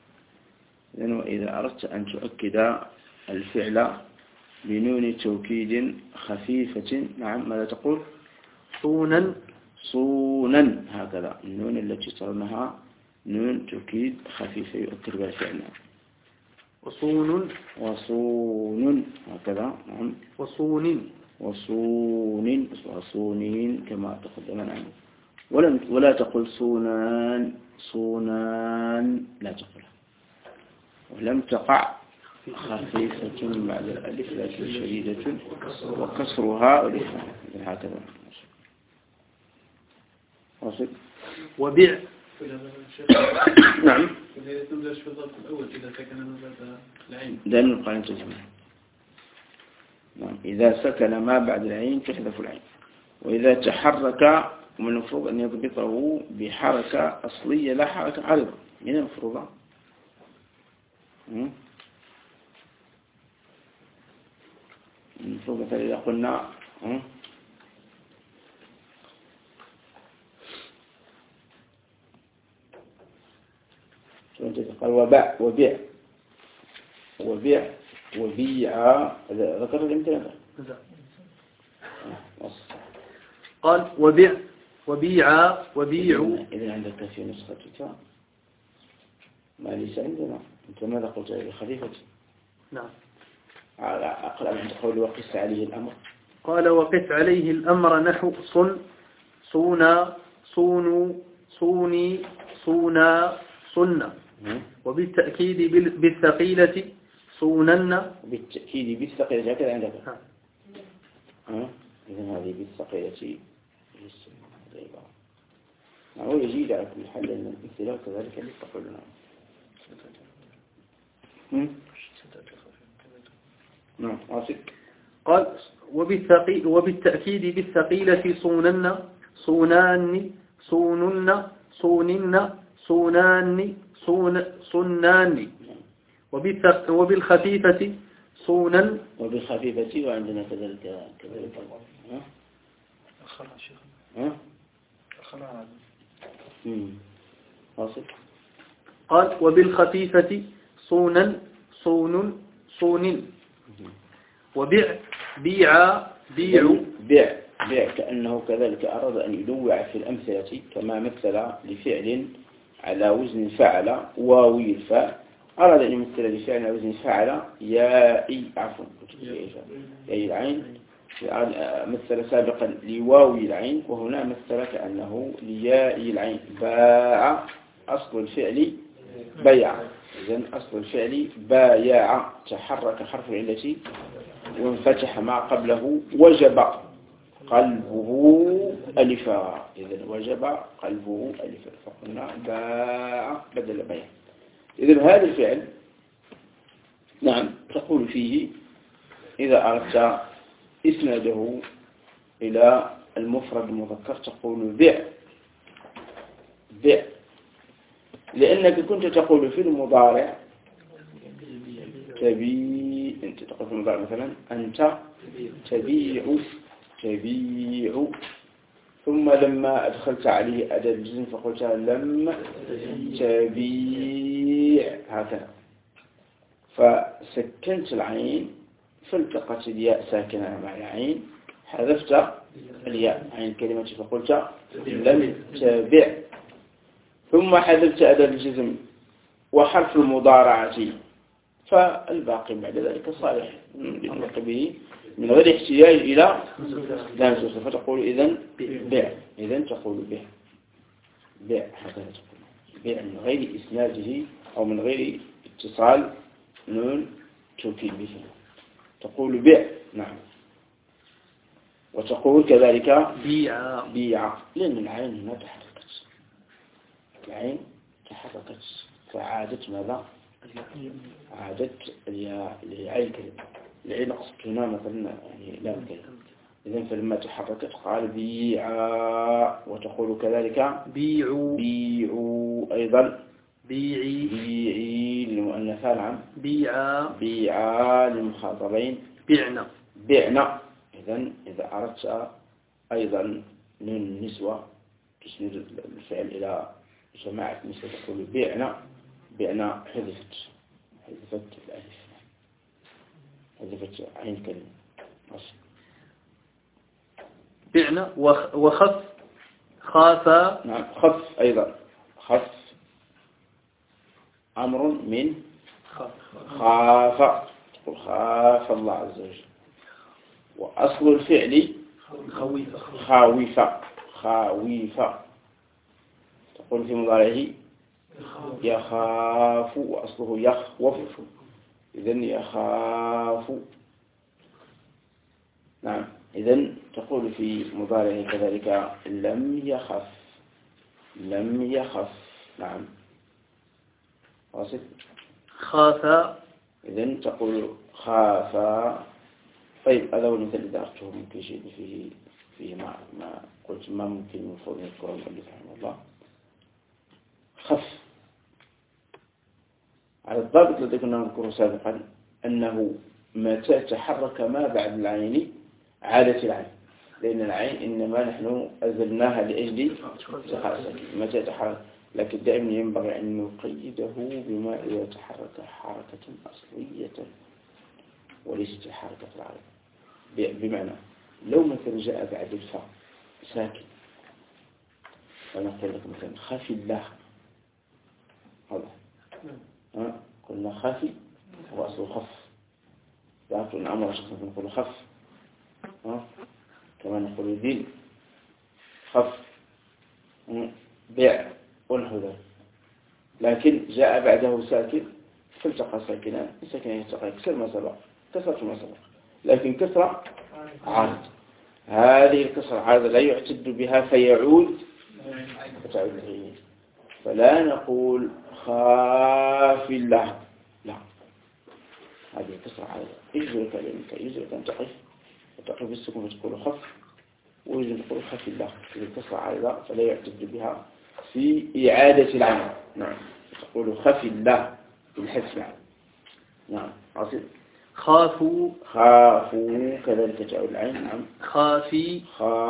وإذا أردت أن تؤكد الفعل بنون توكيد خفيفة، نعم، ماذا تقول؟ صونا. صونا، هكذا النون التي ترونها نون توكيد خفيفة يؤكد بها الفعل. وصون. وصون، هكذا، نعم. وصون. وصون وصونين كما تقدم، نعم. ولا تقل صونان، صونان لا تقلها. ولم تقع خفيفة بعد الألف لكن شديدة وكسرها ألف، هكذا. واصل. وبيع. نعم. في الضبط الأول إذا سكن ما بعد العين. دائما القرين تجمع. نعم. إذا سكن ما بعد العين تحذف العين. وإذا تحرك ومن المفروض أن يضبطه بحركة أصلية لا حركة عارضة. من المفروض؟ المفروض مثلا إذا قلنا قال وبيع وبيع ذكرت الامتنان. قال وبيع. إذا عندك في نسختك ما ليس عندنا، أنت ماذا قلت لي؟ خفيفة. نعم. أقرأ من قول وقس عليه الأمر. قال وقس عليه الأمر نحو صونا، صونوا، صوني، صونا، صنا. وبالتأكيد بالثقيلة صونن. بالتأكيد بالثقيلة هكذا عندك. إذن هذه بالثقيلة هو يجيد على كل حال لأن الامثلة كذلك اللي تقولنا. نعم. قال وبالتأكيد بالثقيلة صونن، صونان، صونن، صونن، صونان، صنان. وبالخفيفة صونا. وبالخفيفة وعندنا كذلك قال وبالخفيفة صونا، صون، صون. وبيع، بيع كأنه كذلك أراد أن ينوع في الأمثلة كما مثل لفعل على وزن فعل واوي الفاء، أراد أن يمثل لفعل على وزن فعل يائي العين، مثل سابقا لواوي العين، وهنا مثل كأنه ليائي العين. باع أصل الفعل بيع، إذن أصل الفعل بايع، تحرك حرف العلة وانفتح ما قبله، وجب قلبه ألفا، إذن وجب قلبه ألفا، فقلنا باع بدل بيع. إذن هذا الفعل، نعم، تقول فيه إذا أردت إسناده إلى المفرد المذكر تقول بيع، لأنك كنت تقول في المضارع أنت تقول في المضارع مثلا أنت تبيع، ثم لما أدخلت عليه أداة الجزم فقلت لم تبيع، هكذا، فسكنت العين فالتقت الياء ساكنة مع العين، حذفت الياء عين الكلمة فقلت لم تبع، ثم حذفت أداة الجزم وحرف المضارعة، فالباقي بعد ذلك صالح للنطق به من غير احتياج إلى لامس، فتقول إذن بيع، إذن تقول بيع، هكذا تقول بيع من غير إسناده أو من غير اتصال نون توكيد به، تقول بيع. نعم. وتقول كذلك بيع لأن العين هنا تحركت، العين تحركت فعادت ماذا؟ عادت لعين كلمة، العين أقصد هنا مثلا يعني لا كلمة، إذن فلما تحركت قال بيع. وتقول كذلك بيعوا أيضا، بيعي للمؤنثات، نعم، بيعا للمخاطبين، بعنا، إذا أردت أيضا نون النسوة تسند الفعل إلى جماعة النسوة تقول بيعنا حذفت الألف، حذفت عين كلمة بيعنا. وخف خاف. نعم خف أيضا، خف أمر من خاف، تقول خاف الله عز وجل. وأصل الفعل خاوف، تقول في مضارعه يخاف، وأصله يخوف، إذن يخاف. نعم إذن تقول في مضارعه كذلك لم يخف. نعم واصل خاف، إذن تقول خاف. طيب هذا هو المثال اللي ذكرته، ممكن شيء فيه ما قلت ما ممكن المفروض نذكره المؤلف رحمه الله. خف على الضابط الذي كنا نذكره سابقا، أنه متى تحرك ما بعد العين عادت العين، لأن العين إنما نحن أزلناها لأجل تحرك متى تحرك، لكن دائما ينبغي أن نقيده بما إذا تحرك حركة أصلية وليست حركة العين. بمعنى لو مثلا جاء بعد الفاء ساكن، فنقول لك مثلا خافي الله، هذا قلنا خافي هو أصل خف، لكن أمر شخص نقول خف، كما نقول ذل خف بيع والهدى. لكن جاء بعده ساكن فالتقى ساكنان، الساكنان يلتقى كسر ما سبق، كسرت ما سبق، لكن كسرة عارض، هذه الكسرة عارض لا يعتد بها فيعود فتعود العين، فلا نقول خاف الله، لا، هذه الكسرة عارض. يجرك أن تقف بالسكون فتقول خف، ويجب تقول خف الله، هذه الكسرة عارضة فلا يعتد بها في إعادة العين. نعم تقول خف الله بالحذف. نعم عاصم خافوا كذلك تعود العين. نعم خافي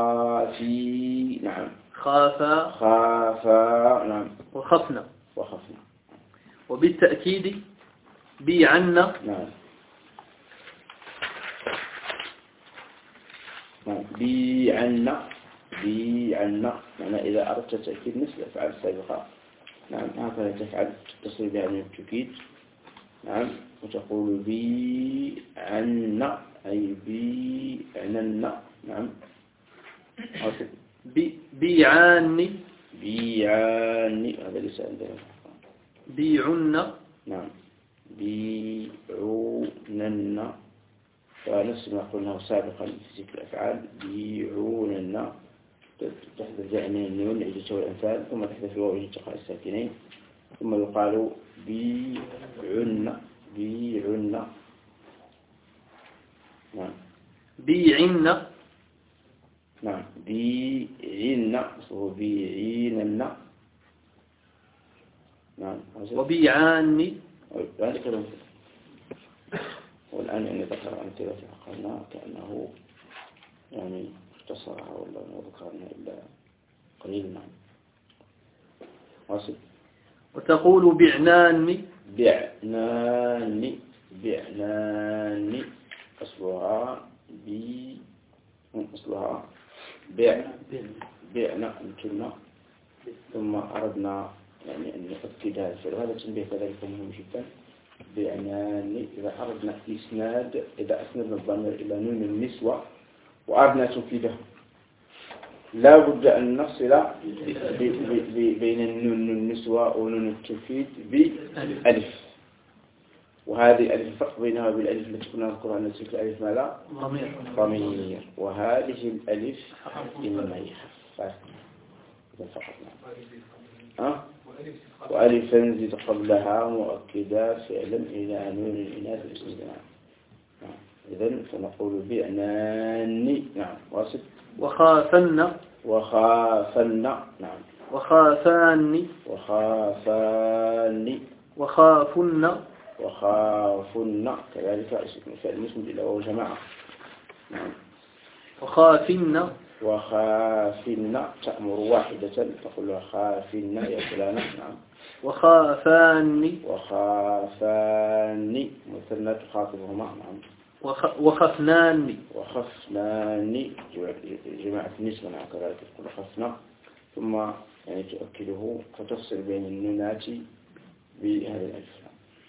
نعم خافا نعم وخفنا. وبالتأكيد بيعنا. نعم بيعنا معنى إذا أردت تأكيد مثل أفعال السابقة. نعم هكذا تفعل تتصل بها من التأكيد. نعم وتقول بيعنا أي بيعننا. نعم بيعاني هذا ليس عندنا. بيعنا. نعم بيعوننا، ونفس ما قلناه سابقا في ذكر الأفعال. بيعوننا تحدث جاء من النون لعجة والأمثال، ثم تحدث الواو لالتقاء الساكنين، ثم يقال بيعنا. نعم بيعنا. نعم بيعنا وهو بيعيننا. نعم وبيعاني. ذلك والآن يعني ذكر أمثلة قلنا كأنه يعني اختصرها ولا ما ذكرنا إلا قليل. نعم واصل. وتقول بعنان. أصلها بعنا يمكننا، ثم أردنا يعني أن نؤكد هذا الفعل، وهذا تنبيه كذلك مهم جدا. بعنان إذا أردنا إسناد، إذا أسندنا الضمير إلى نون النسوة وأردنا توكيده، لا بد أن نفصل بين النون النسوة ونون التوكيد بألف، وهذه ألف الفرق بينها بالألف التي كنا نذكرها أن تلك الألف ماذا؟ ضمير، وهذه الألف إنما هي خفاف فقط. وألفا زد قبلها مؤكدا فعلا إلى نون الإناث الإسلام. إذن فنقول بعنان. نعم واصل. وخافن. نعم وخافان. وخافن كذلك فعل مسند إلى وهو جماعة. نعم وخافن وخافن تأمر واحدة تقول لها خافن يا فلان. نعم. وخافان مثنى تخاطبهما. نعم. وخفنان جماعة النسبة. نعم كذلك تقول خفنا ثم يعني تؤكده فتفصل بين النونات بهذا الألف.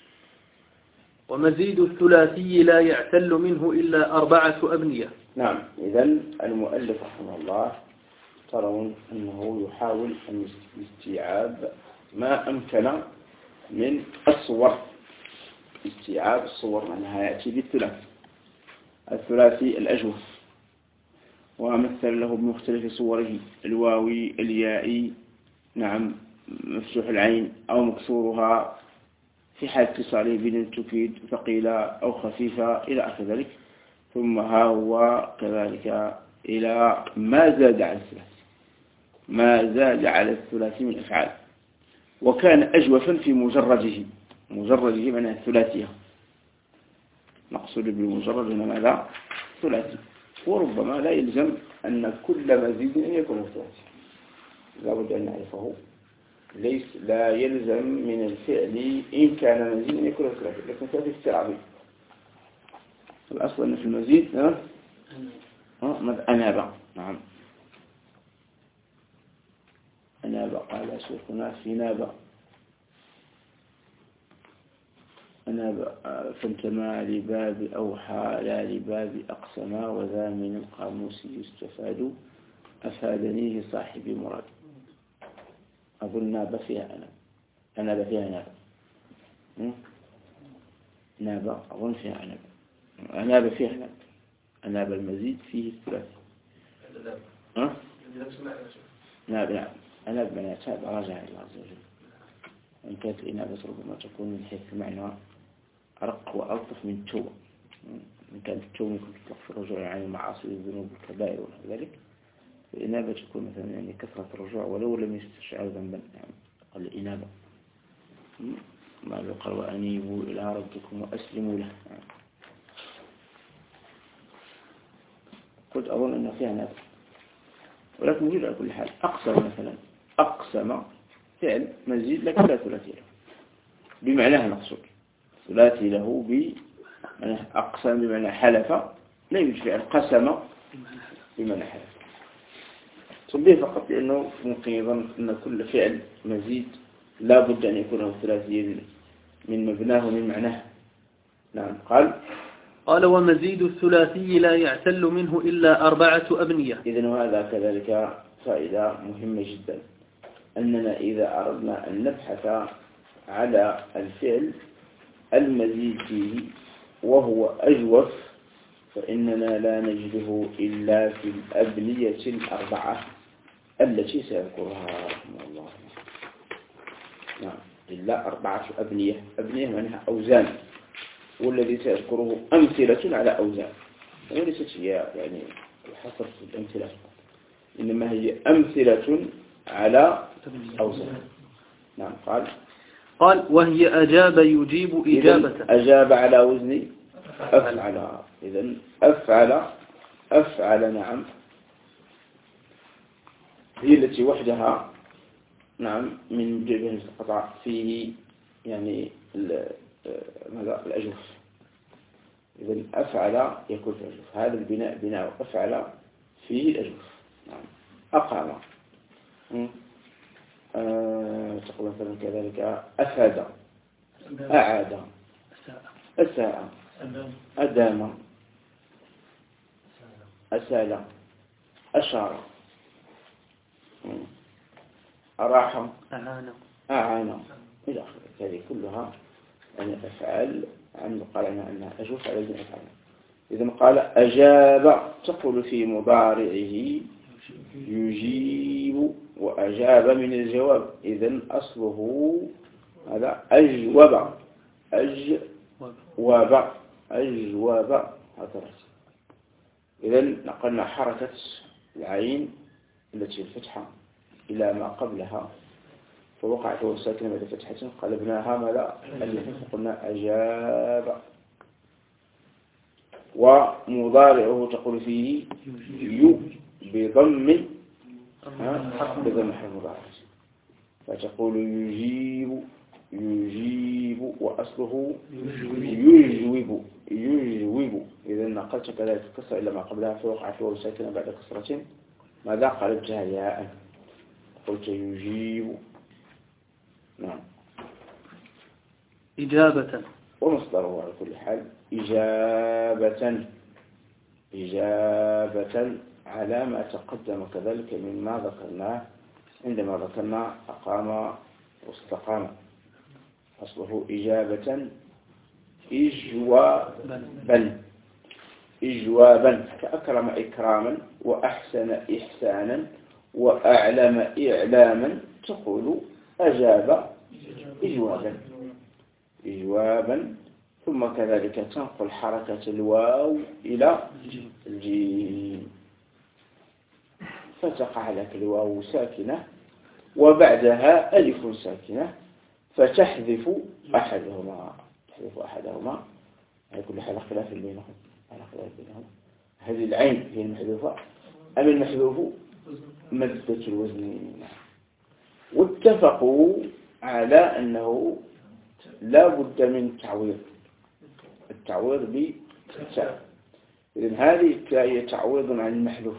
ومزيد الثلاثي لا يعتل منه إلا 4 أبنية. نعم. إذن المؤلف رحمه الله ترون أنه يحاول أن استيعاب ما أمكن من الصور. استيعاب الصور معناها يأتي الثلاثي الأجوف ومثل له بمختلف صوره الواوي اليائي. نعم. مفتوح العين أو مكسورها في حال اتصاله بنون تفيد ثقيلة أو خفيفة إلى آخر ذلك. ثم ها هو كذلك إلى ما زاد على الثلاثي من أفعال وكان أجوفا في مجرده معناه الثلاثية. نقصد بالمجرد هنا ماذا؟ ثلاثي. وربما لا يلزم أن كل مزيد أن يكون ثلاثي، لا بد أن نعرفه. لا يلزم من الفعل إن كان مزيد أن يكون ثلاثي، لكن ثلاثي استرعبي. الأصل أن في المزيد أناب. نعم. أناب قال شيخنا في ناب أناب فانتمى لباب أوحى لا لباب أقسما وذا من القاموس يستفاد أفادنيه صاحبي مراد. أظن ناب فيها أناب فيها ناب أظن فيها أناب فيها أناب المزيد فيه الثلاثي. نعم. أناب من يتاب رجع إلى الله عز وجل. إن كانت الإنابة ربما تكون من حيث المعنى أرق وألطف من التوبة. إن كانت التوبة يكون تطلق في الرجوع عن المعاصي والذنوب والكبائر ونحو ذلك، الإنابة تكون مثلا يعني كثرة الرجوع ولو لم يستشعر ذنبا. يعني قال الإنابة ما يقال وأنيبوا إلى ربكم وأسلموا له. قلت أظن أن فيها نابة، ولكن موجود على كل حال. أقسم فعل مزيد لكن لا ثلاثي له بمعناها نقصد. ثلاثي له بمعنى أقسم بمعنى حلف، لا يوجد فعل قسم بمعنى حلف. صبيه فقط لأنه ممكن يظن أن كل فعل مزيد لا بد أن يكون ثلاثيا من مبناه ومن معناه. نعم. قال ومزيد الثلاثي لا يعتل منه إلا 4 أبنية. إذن وهذا كذلك فائدة مهمة جدا، أننا إذا أردنا أن نبحث على الفعل المزيد فيه وهو أجوف فإننا لا نجده إلا في الأبنية 4 التي سيذكرها رحمه الله. نعم. إلا 4 أبنية معناها أوزان، والذي سيذكره أمثلة على أوزان، وليست هي يعني الحصر في الأمثلة، إنما هي أمثلة على أوزان. نعم. قال وهي أجاب يجيب إجابة. أجاب على وزن أفعل. إذن أفعل نعم هي التي وحدها نعم من جبه القطع فيه يعني ماذا الأجوف. إذن أفعل يكون في الأجوف. هذا البناء بناء أفعل فيه الأجوف. نعم. أقام تقول مثلا كذلك أفاد أعاد أساء أدام أسال أشار أراح أعان إلى آخره. هذه كلها يعني أفعال عن قال أنها أجوف على وزن أفعال. إذا قال أجاب تقول في مضارعه يجيب وأجاب من الجواب. إذن أصله هذا أجوب هكذا. إذن نقلنا حركة العين التي الفتحة إلى ما قبلها فوقعت والساكنة بعد فتحة قلبناها ماذا؟ قلنا أجاب. ومضارعه تقول فيه بضم حرف مضارع، فتقول يجيب وأصله يجوب. إذا نقلت كذلك الكسر إلى ما قبلها فوقعت واو ساكنة بعد كسرة، ماذا قلبتها ياء؟ قلت يجيب. نعم. إجابة ومصدره على كل حال إجابة على ما تقدم كذلك مما ذكرناه عندما ذكرنا أقام واستقام. أصله إجابة إجوابا كأكرم إكراما وأحسن إحسانا وأعلم إعلاما، تقول أجاب إجوابا. ثم كذلك تنقل حركة الواو إلى الجيم، فتقع لك الواو ساكنة وبعدها ألف ساكنة، فتحذف أحدهما. على كل حال خلاف بينهم. هذه العين هي المحذوفة أم المحذوف مادة الوزن؟ واتفقوا على أنه لا بد من التعويض بالتاء. إذن هذه هي تعويض عن المحذوف،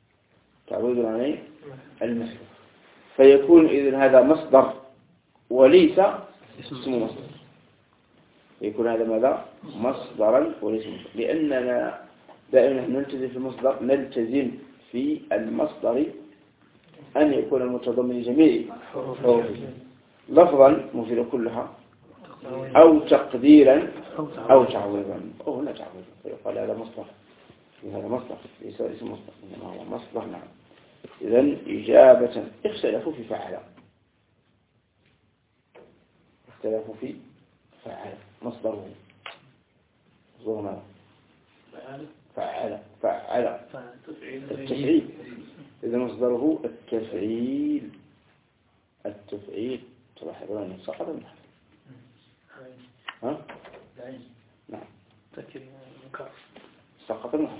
فيكون إذن هذا مصدر وليس اسم مصدر. يكون هذا ماذا؟ مصدرا وليس مصدر، لأننا دائما نلتزم في المصدر، نلتزم في المصدر أن يكون المتضمن جميع حروفه لفظا مفيد كلها أو تقديرا أو تعويضا أو هنا تعويضا، فيقال هذا مصدر ليس اسم مصدر إنما هو مصدر. نعم. إذن إجابة. اختلفوا في فعل مصدره فعل التفعيل. إذا مصدره التفعيل. تلاحظون أنه سقط النحو. نعم سقط النحو.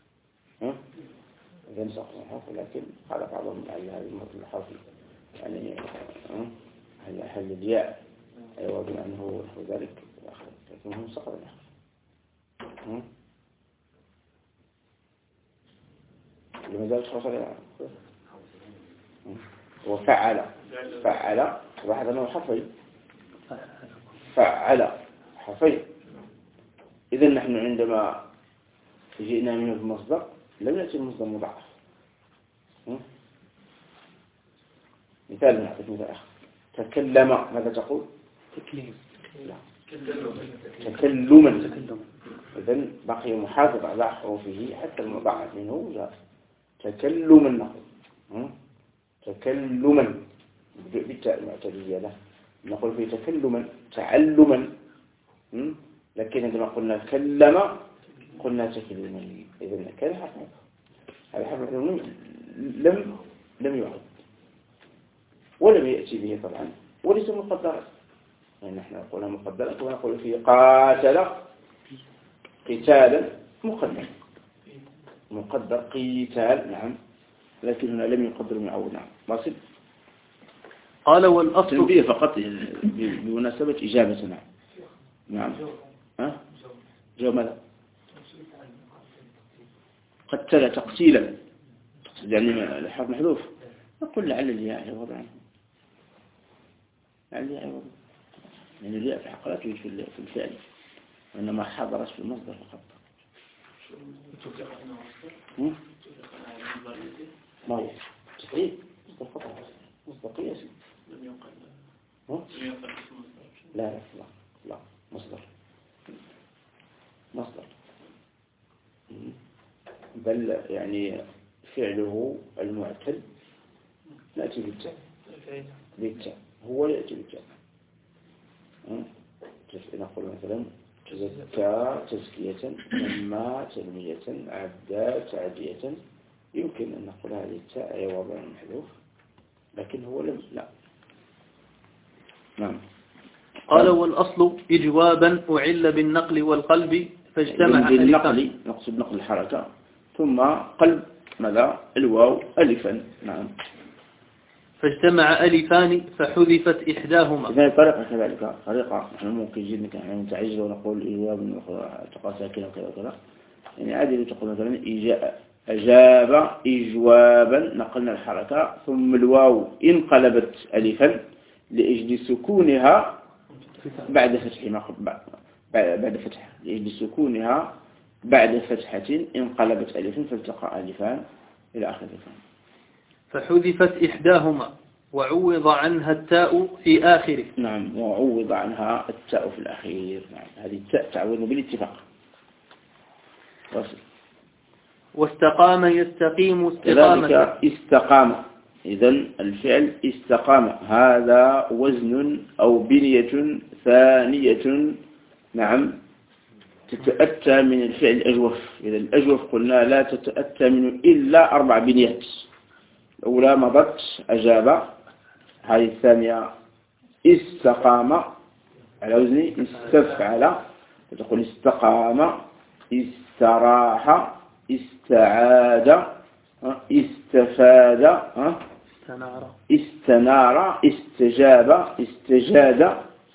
إذا سقط النحو، ولكن قال بعضهم على هذه الحرف يعني هل الياء أيوة بما أنه نحو ذلك لكنه سقط النحو. لما زالت حصل وفعل واحد أنه حرفين، فعل حرفين. إذن نحن عندما جئنا منه المصدر لم يأتي المصدر مضاعف. مثال نعطيك مثال آخر. تكلم، ماذا تقول؟ تكلما. إذن بقي محافظ على حروفه حتى المضاعف منه جاء تكلما. نقول تكلما بالتاء المعتدية له، نقول فيه تكلما تعلما، لكن عندما قلنا كلم قلنا تكلما. إذن كان حرف هذا حرف لم يعد ولم يأتي به طبعا، وليس مقدرا. يعني نحن نقولها مقدرة ونقول فيه قاتل قتالا مقدر قتال. نعم، لكننا لم يقدر من أول. نعم واصل. قال والأصل تنبيه فقط بمناسبة إجابة. نعم جواب ماذا؟ قتل تقتيلا، يعني الحرف محذوف، نقول لعل الياء يعوض عنه، لعل الياء يعوض، يعني الياء في الحق لا توجد في الفعل، وإنما حضرت في المصدر فقط. ما هو صحيح مصدر قياسي. لا مصدر بل يعني فعله المعتل نأتي بالتاء هو يأتي بالتاء. نقول مثلا تزكى تزكية، نمى تنمية، عدى تعدية، يمكن أن نقول هذه التاء هي وضع محذوف، لكن هو لا. نعم. قال والأصل إجوابا أعل بالنقل والقلب فاجتمع بالنقل، نقصد نقل الحركة، ثم قلب ماذا الواو ألفا. نعم. فاجتمع ألفان فحذفت إحداهما. إذن الطريقة كذلك طريقة نحن ممكن جدا نحن نتعجز ونقول إجواب تقع ساكنة وكذا وكذا. يعني عادي تقول مثلا أجاب إجوابا، نقلنا الحركة، ثم الواو انقلبت ألفا لأجل سكونها بعد فتح بعد فتحة، لأجل سكونها بعد فتحة انقلبت ألفا فالتقى ألفان إلى آخر الفان. فحذفت إحداهما وعوض عنها التاء في آخره. نعم، وعوض عنها التاء في الأخير. نعم، هذه التاء تعوض بالاتفاق. واستقام يستقيم استقامة. استقام، إذن الفعل استقام هذا وزن أو بنية ثانية. نعم، تتأتى من الفعل الأجوف. إذا الأجوف قلنا لا تتأتى منه إلا 4 بنيات. الأولى مضت أجاب، هذه الثانية استقام على وزن استفعل، فتقول استقام، استراح، استعاد، استفاد، استنار، استجاب، استجاد،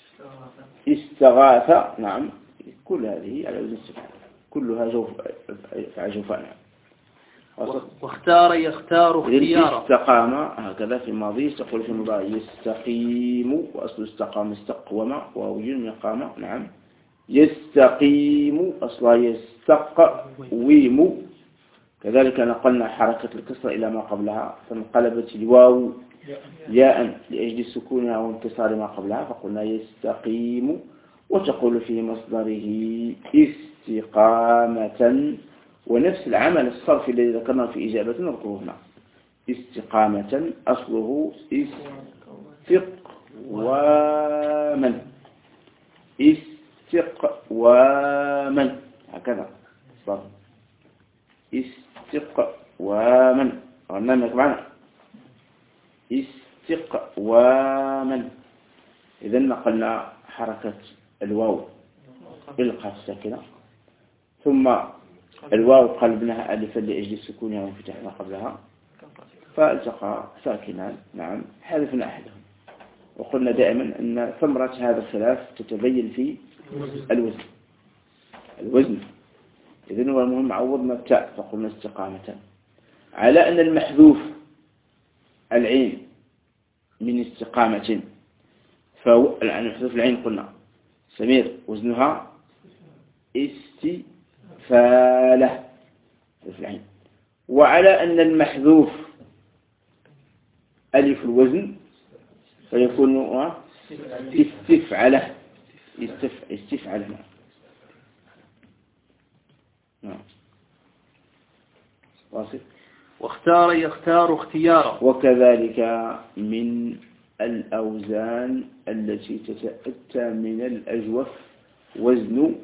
استغاث. نعم، كل هذه على وزن استفعال، كلها جوفاء. واختار يختار اختيارا. استقام هكذا في الماضي، تقول في المضارع يستقيم، وأصل استقام استقوم ووجد من قام. نعم، يستقيم أصلا يستقوم. كذلك نقلنا حركة الكسرة إلى ما قبلها فانقلبت الواو ياء لأجل سكونها وانكسار ما قبلها فقلنا يستقيم. وتقول في مصدره استقامة، ونفس العمل الصرفي الذي ذكرناه في إجابة نذكره هنا. استقامة أصله استقواما، استقواما هكذا صار استقواما. غنامك معنا استقواما. إذا نقلنا حركة الواو بالقاف الساكنة، ثم الواو قلبناها ألفا لأجل سكونها وانفتاح ما قبلها فالتقى ساكنان. نعم، حذفنا أحدهم. وقلنا دائما أن ثمرة هذا الخلاف تتبين في الوزن. إذن هو المهم عوضنا التاء فقلنا استقامة، على أن المحذوف العين من استقامة، فهو المحذوف العين قلنا سمير وزنها استفالة في العين، وعلى أن المحذوف ألف الوزن فيكون استفعله. استفعله. نعم. واصل. واختار يختار اختيارا. وكذلك من الأوزان التي تتأتى من الأجوف وزن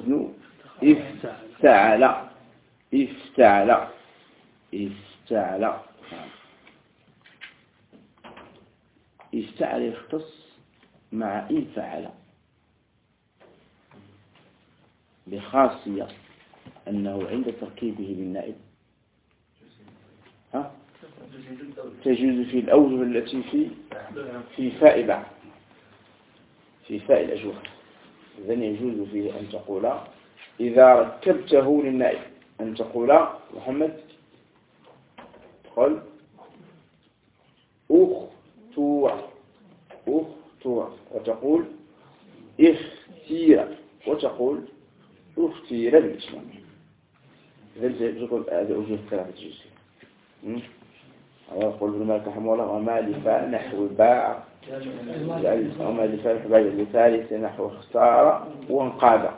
افتعل. افتعل. افتعل. افتعل يختص مع انفعل بخاصية أنه عند تركيبه بالنائب تجوز في الأوجه التي في فاء الأجوف. إذن يجوز فيه أن تقول إذا ركبته للنائب أن تقول محمد قل أختوى، وتقول اختير، وتقول اختير بالإسلام. إذن تقول هذا أوجه الثلاثة جزء. يقول ابن مالك رحمه الله وما لفاء نحو باع، وما لفاء نحو باع لثالث نحو اختار وانقاد.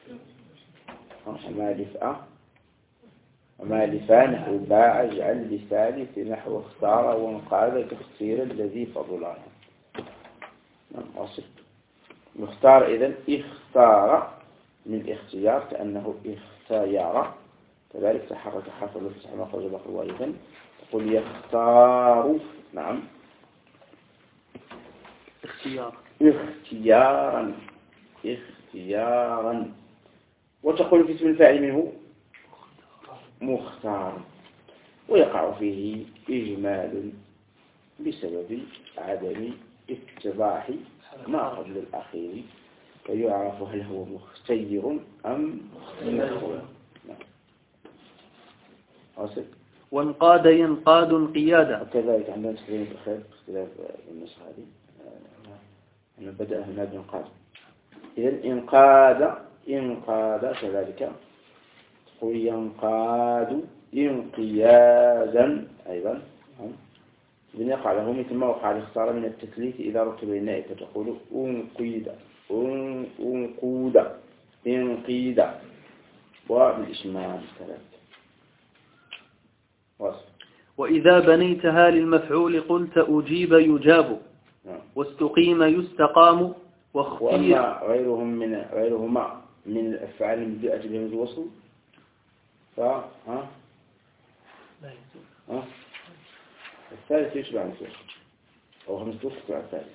وما لفاء نحو باع اجعل لثالث نحو اختار وانقاد كاختير الذي فضلان. واصل. مختار إذن اختار من اختيار كأنه اختيار. كذلك تحرك حرف الافتتاح ما خرج بقى والدا تقول يختار. نعم، اختيارا. وتقول في اسم الفاعل منه مختار، ويقع فيه إجمال بسبب عدم اتضاح ما قبل الأخير، ويعرف هل هو مختير أم مختار. وانقاد ينقاد انقيادا. وكذلك عندنا تسليم الأخير باختلاف النسخة هذه، أنه بدأ هنا بإنقاد. إذن إنقاد كذلك تقول ينقاد انقيادا أيضا. إذن يقع له مثل ما وقع الاختار من التثليث إذا ركب النائب، فتقول انقيد انقود انقيد، وبالإشمال كذلك. وإذا بنيتها للمفعول قلت أجيب يجاب، واستقيم يستقام، واختير. وأما غيرهما من الأفعال المبدأة بهمزة الوصل الثالث يشبع المثال، أو همزة الوصل تتبع الثالث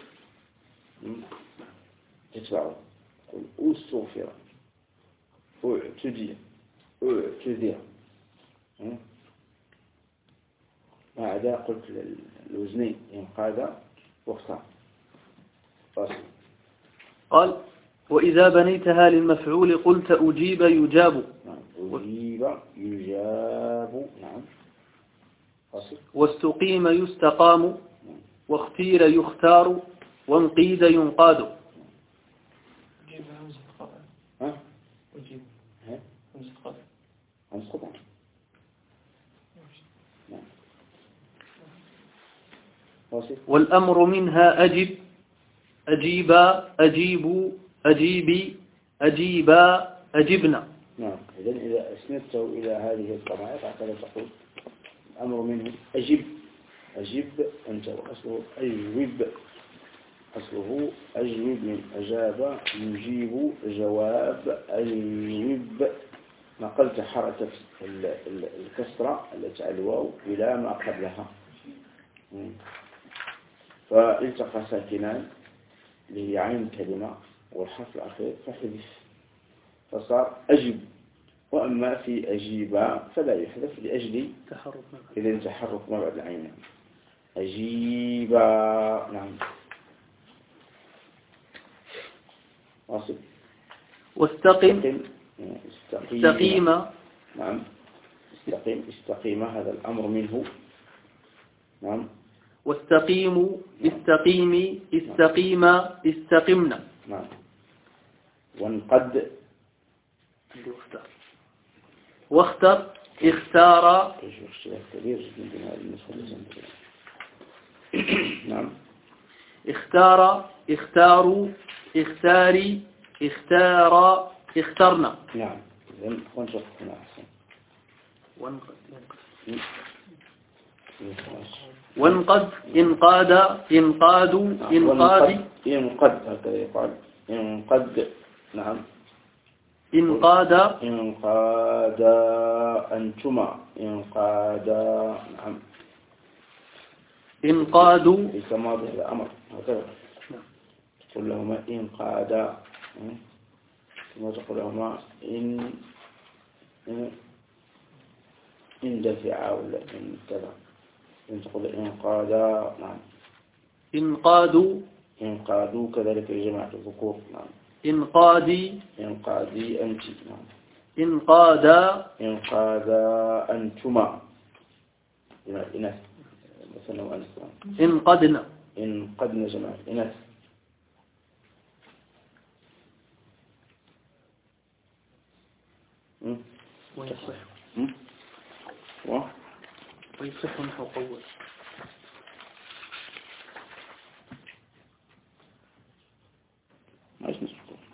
تتبعه. قل أستغفر أعتدي أعتذر، ما عدا قلت الوزنين ينقاد واختار. قال وإذا بنيتها للمفعول قلت أجيب يجاب. أجيب يجاب. نعم. واستقيم يستقام، واختير يختار، وانقيد ينقاد. أجيب همزة قطع. أجيب همزة قطع. همزة قطع. والأمر منها أجب أجيبا أجيبوا أجيبي أجيبا أجبنا. نعم. إذن إذا أسندته إلى هذه الضمائر فأعتقد تقول الأمر منه أجب أجب أنت، وأصله أجوب، أصله أجوب من أجاب يجيب جواب أجوب. نقلت حركة الكسرة التي على الواو إلى ما قبلها، فالتقى ساكنان اللي هي عين كلمة والحرف الأخير فحذف فصار أجب. وأما في أجيبا فلا يحذف لأجل إذن تحرك ما بعد العين. أجيبا. نعم. واصل. واستقم استقيم. نعم. استقيم هذا الأمر منه. نعم. واستقيموا استقيمي استقيما استقمنا. نعم. وانقد واختر اختار. كبير جدا من هذه النسخة. نعم. اختار اختاروا اختاري اختارا اخترنا. نعم. إذن وانشق هنا أحسن. وانقد انقاد انقادوا انقادي انقد هكذا يقال انقد. نعم. انقاد انقاد أنتما انقاد. نعم. انقادوا ليس ماضي هذا أمر هكذا. تقول لهما انقاد، ثم تقول لهما إن دفع ولا إن كذا. تقول انقادا. نعم. انقادوا كذلك جماعة الذكور. نعم. انقادي أنت. نعم. انقادا أنتما إناث مثلا وأنثى. انقدنا جماعة إناث. ويصح ويصح نحو قوة. ما اسمه